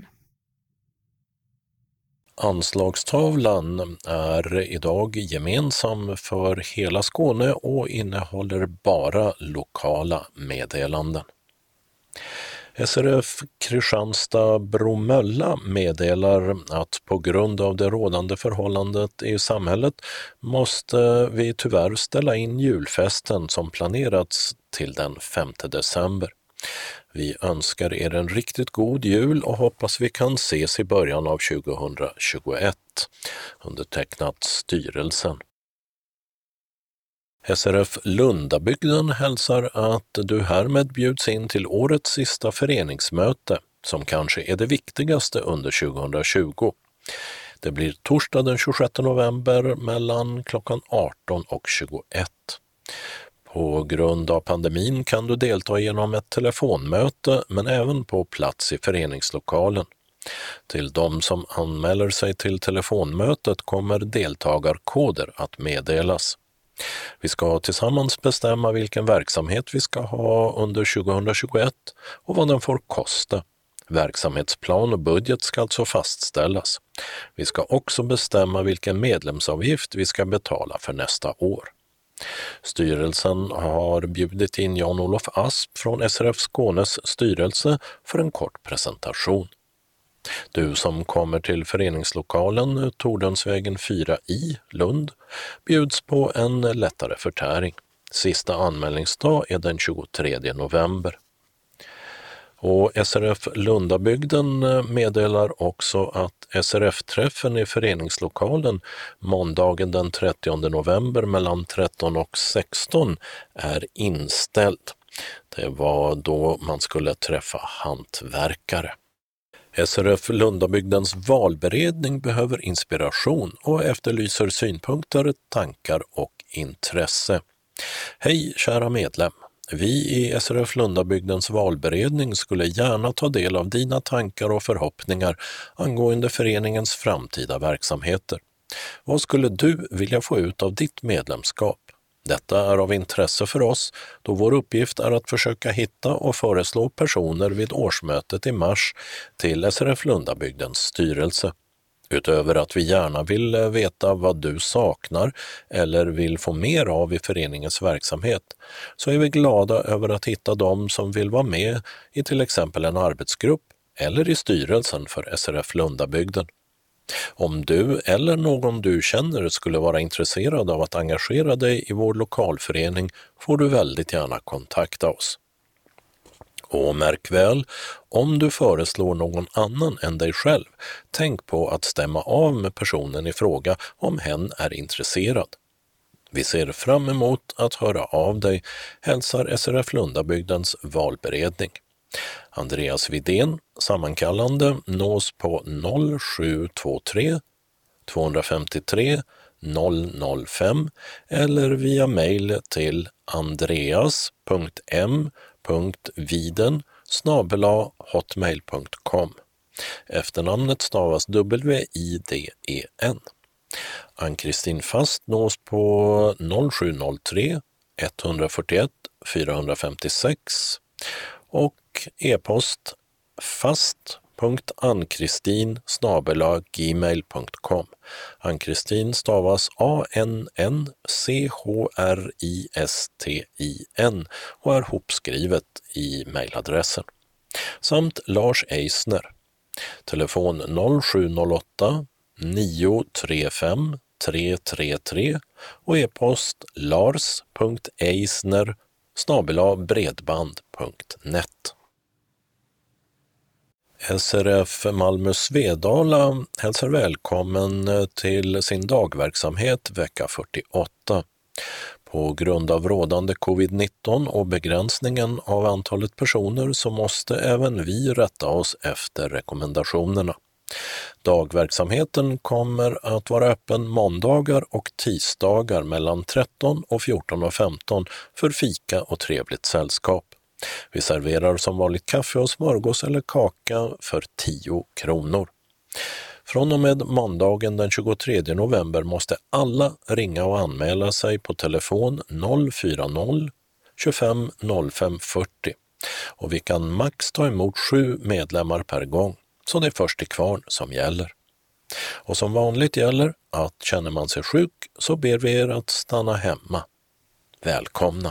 Anslagstavlan är idag gemensam för hela Skåne och innehåller bara lokala meddelanden. SRF Kristianstad-Bromölla meddelar att på grund av det rådande förhållandet i samhället måste vi tyvärr ställa in julfesten som planerats till den 5 december. Vi önskar er en riktigt god jul och hoppas vi kan ses i början av 2021. Undertecknat styrelsen. SRF Lundabygden hälsar att du härmed bjuds in till årets sista föreningsmöte som kanske är det viktigaste under 2020. Det blir torsdag den 26 november mellan klockan 18 och 21. På grund av pandemin kan du delta genom ett telefonmöte men även på plats i föreningslokalen. Till de som anmäler sig till telefonmötet kommer deltagarkoder att meddelas. Vi ska tillsammans bestämma vilken verksamhet vi ska ha under 2021 och vad den får kosta. Verksamhetsplan och budget ska alltså fastställas. Vi ska också bestämma vilken medlemsavgift vi ska betala för nästa år. Styrelsen har bjudit in Jan-Olof Asp från SRF Skånes styrelse för en kort presentation. Du som kommer till föreningslokalen Tordensvägen 4 i Lund bjuds på en lättare förtäring. Sista anmälningsdag är den 23 november. Och SRF Lundabygden meddelar också att SRF-träffen i föreningslokalen måndagen den 30 november mellan 13 och 16 är inställd. Det var då man skulle träffa hantverkare. SRF Lundabygdens valberedning behöver inspiration och efterlyser synpunkter, tankar och intresse. Hej kära medlem! Vi i SRF Lundabygdens valberedning skulle gärna ta del av dina tankar och förhoppningar angående föreningens framtida verksamheter. Vad skulle du vilja få ut av ditt medlemskap? Detta är av intresse för oss då vår uppgift är att försöka hitta och föreslå personer vid årsmötet i mars till SRF Lundabygdens styrelse. Utöver att vi gärna vill veta vad du saknar eller vill få mer av i föreningens verksamhet, så är vi glada över att hitta dem som vill vara med i till exempel en arbetsgrupp eller i styrelsen för SRF Lundabygden. Om du eller någon du känner skulle vara intresserad av att engagera dig i vår lokalförening får du väldigt gärna kontakta oss. Och märk väl, om du föreslår någon annan än dig själv, tänk på att stämma av med personen i fråga om hen är intresserad. Vi ser fram emot att höra av dig, hälsar SRF Lundabygdens valberedning. Andreas Widén, sammankallande, nås på 0723 253 005 eller via mejl till andreas.m.viden@hotmail.com. Efternamnet stavas W-I-D-E-N. Ann-Kristin Fast nås på 0703 141 456 och e-post fast.annkristin@gmail.com. Ann-Kristin stavas A-N-N-C-H-R-I-S-T-I-N och är hopskrivet i mejladressen. Samt Lars Eisner. Telefon 0708 935 333 och e-post lars.eisner@bredband.net. SRF Malmö Svedala hälsar välkommen till sin dagverksamhet vecka 48. På grund av rådande covid-19 och begränsningen av antalet personer så måste även vi rätta oss efter rekommendationerna. Dagverksamheten kommer att vara öppen måndagar och tisdagar mellan 13 och 14:15 för fika och trevligt sällskap. Vi serverar som vanligt kaffe och smörgås eller kaka för 10 kronor. Från och med måndagen den 23 november måste alla ringa och anmäla sig på telefon 040 25 05 40 och vi kan max ta emot 7 medlemmar per gång, så det är först till kvarn som gäller. Och som vanligt gäller att känner man sig sjuk så ber vi er att stanna hemma. Välkomna!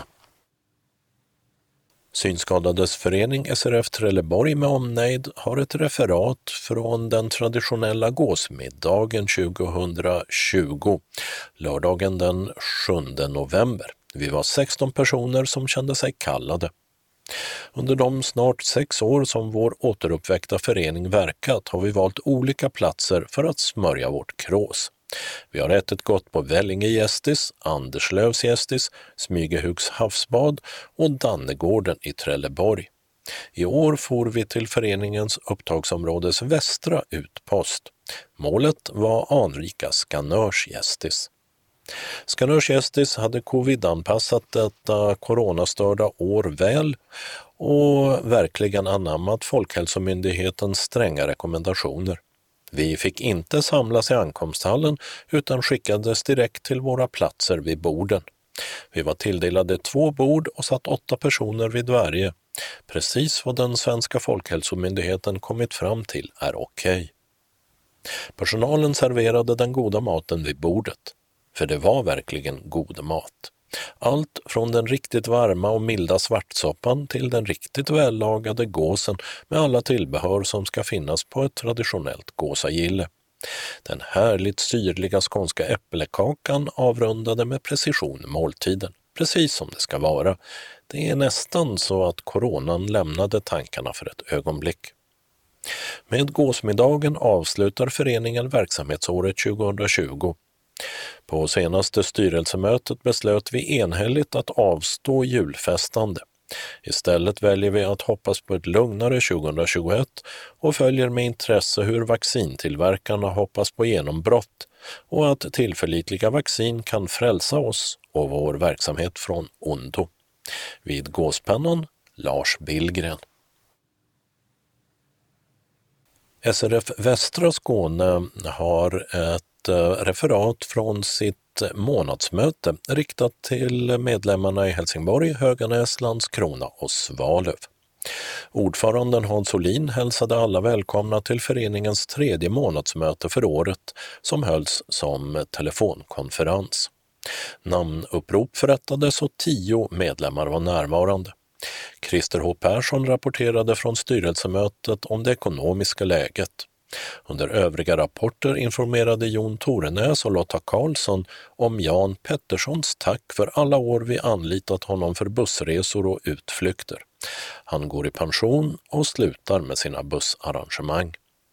Synskadades förening SRF Trelleborg med omnejd har ett referat från den traditionella gåsmiddagen 2020, lördagen den 7 november. Vi var 16 personer som kände sig kallade. Under de snart 6 år som vår återuppväckta förening verkat har vi valt olika platser för att smörja vårt krås. Vi har ätit gott på Vellinge Gästis, Anderslövs Gästis, Smygehugs havsbad och Dannegården i Trelleborg. I år får vi till föreningens upptagsområdes västra utpost. Målet var anrika Skanörs Gästis. Skanörs Gästis hade covid-anpassat detta coronastörda år väl och verkligen anammat Folkhälsomyndighetens stränga rekommendationer. Vi fick inte samlas i ankomsthallen utan skickades direkt till våra platser vid borden. Vi var tilldelade 2 bord och satt 8 personer vid varje. Precis vad den svenska Folkhälsomyndigheten kommit fram till är okej. Personalen serverade den goda maten vid bordet. För det var verkligen god mat. Allt från den riktigt varma och milda svartsoppan till den riktigt vällagade gåsen med alla tillbehör som ska finnas på ett traditionellt gåsagille. Den härligt syrliga skånska äppelkakan avrundade med precision måltiden, precis som det ska vara. Det är nästan så att coronan lämnade tankarna för ett ögonblick. Med gåsmiddagen avslutar föreningen verksamhetsåret 2020. På senaste styrelsemötet beslöt vi enhälligt att avstå julfestande. Istället väljer vi att hoppas på ett lugnare 2021 och följer med intresse hur vaccintillverkarna hoppas på genombrott och att tillförlitliga vaccin kan frälsa oss och vår verksamhet från ondo. Vid gåspennan Lars Billgren. SRF Västra Skåne har ett referat från sitt månadsmöte riktat till medlemmarna i Helsingborg, Höganäs, Landskrona och Svalöv. Ordföranden Hans Olin hälsade alla välkomna till föreningens 3:e månadsmöte för året som hölls som telefonkonferens. Namnupprop förrättades och 10 medlemmar var närvarande. Christer H. Persson rapporterade från styrelsemötet om det ekonomiska läget. Under övriga rapporter informerade Jon Torenäs och Lotta Karlsson om Jan Petterssons tack för alla år vi anlitat honom för bussresor och utflykter. Han går i pension och slutar med sina bussarrangemang.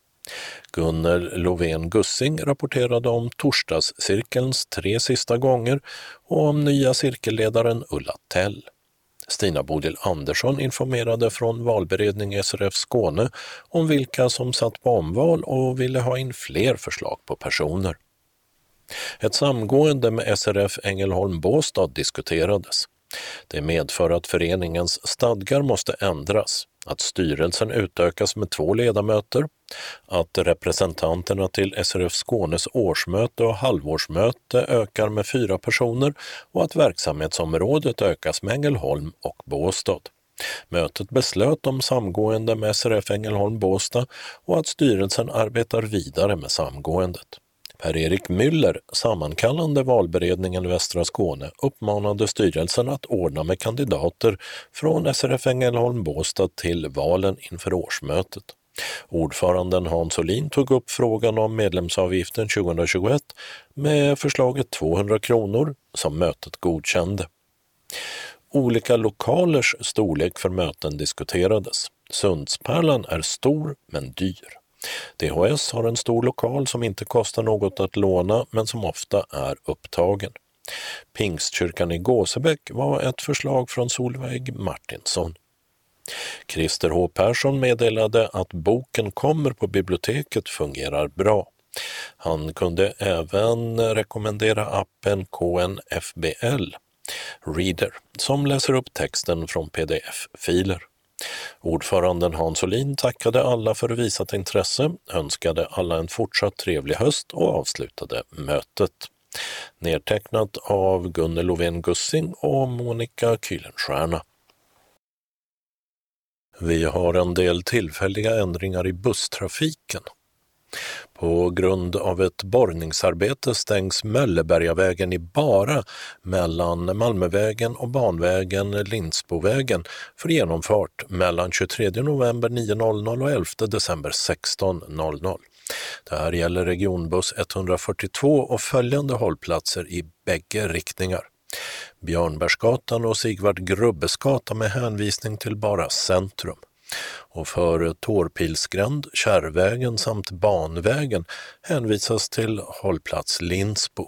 Gunnel Lovén Gussing rapporterade om torsdagscirkelns 3 sista gånger och om nya cirkelledaren Ulla Tell. Stina Bodil Andersson informerade från valberedning SRF Skåne om vilka som satt på omval och ville ha in fler förslag på personer. Ett samgående med SRF Ängelholm Båstad diskuterades. Det medför att föreningens stadgar måste ändras, att styrelsen utökas med 2 ledamöter, att representanterna till SRF Skånes årsmöte och halvårsmöte ökar med 4 personer och att verksamhetsområdet ökas med Ängelholm och Båstad. Mötet beslöt om samgående med SRF Ängelholm Båstad och att styrelsen arbetar vidare med samgåendet. Per-Erik Müller, sammankallande valberedningen i Västra Skåne, uppmanade styrelsen att ordna med kandidater från SRF Ängelholm Båstad till valen inför årsmötet. Ordföranden Hans Olin tog upp frågan om medlemsavgiften 2021 med förslaget 200 kronor som mötet godkände. Olika lokalers storlek för möten diskuterades. Sundspärlan är stor men dyr. DHS har en stor lokal som inte kostar något att låna men som ofta är upptagen. Pingstkyrkan i Gåsebäck var ett förslag från Solveig Martinsson. Christer H. Persson meddelade att boken kommer på biblioteket fungerar bra. Han kunde även rekommendera appen KNFBL Reader som läser upp texten från pdf-filer. Ordföranden Hans Olin tackade alla för visat intresse, önskade alla en fortsatt trevlig höst och avslutade mötet. Nedtecknat av Gunnel Lovén Gussing och Monica Kühlenstierna. Vi har en del tillfälliga ändringar i busstrafiken. På grund av ett borrningsarbete stängs Möllebergavägen i Bara mellan Malmövägen och banvägen Lindsbovägen för genomfart mellan 23 november 9.00 och 11 december 16.00. Det här gäller regionbuss 142 och följande hållplatser i bägge riktningar. Björnbergsgatan och Sigvard Grubbesgata med hänvisning till Bara centrum. Och för Tårpilsgränd, Kärrvägen samt Banvägen hänvisas till hållplats Lindsbo.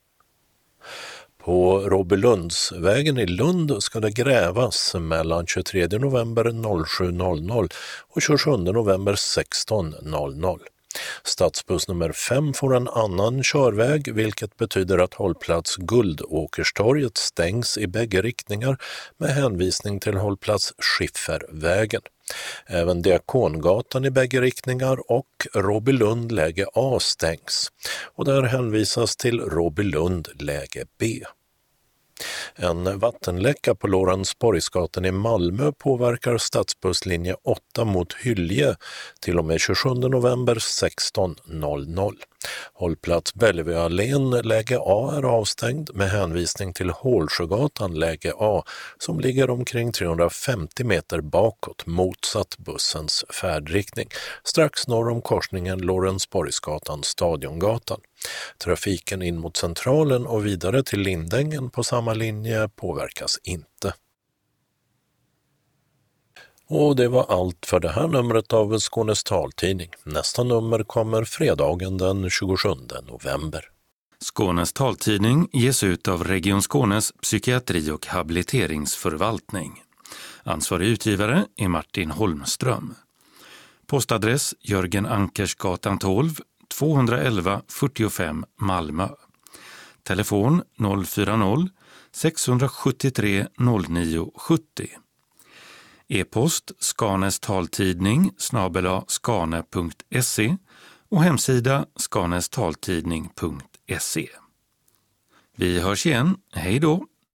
På Robelundsvägen i Lund ska det grävas mellan 23 november 07.00 och 27 november 16.00. Stadsbuss nummer 5 får en annan körväg, vilket betyder att hållplats Guldåkerstorget stängs i bägge riktningar med hänvisning till hållplats Skiffervägen. Även Diakongatan i bägge riktningar och Robelund läge A stängs och där hänvisas till Robelund läge B. En vattenläcka på Lorensborgsgatan i Malmö påverkar stadsbusslinje 8 mot Hylje till och med 27 november 16.00. Hållplats Bellevueallén läge A är avstängd med hänvisning till Hålsjögatan läge A som ligger omkring 350 meter bakåt motsatt bussens färdriktning, strax norr om korsningen Lorensborgsgatan-Stadiongatan. Trafiken in mot centralen och vidare till Lindängen på samma linje påverkas inte. Och det var allt för det här numret av Skånes taltidning. Nästa nummer kommer fredagen den 27 november. Skånes taltidning ges ut av Region Skånes psykiatri- och habiliteringsförvaltning. Ansvarig utgivare är Martin Holmström. Postadress Jörgen Ankersgatan 12, 211 45 Malmö. Telefon 040-673 0970. E-post Skanes taltidning @skane.se och hemsida skanestaltidning.se. Vi hörs igen. Hej då!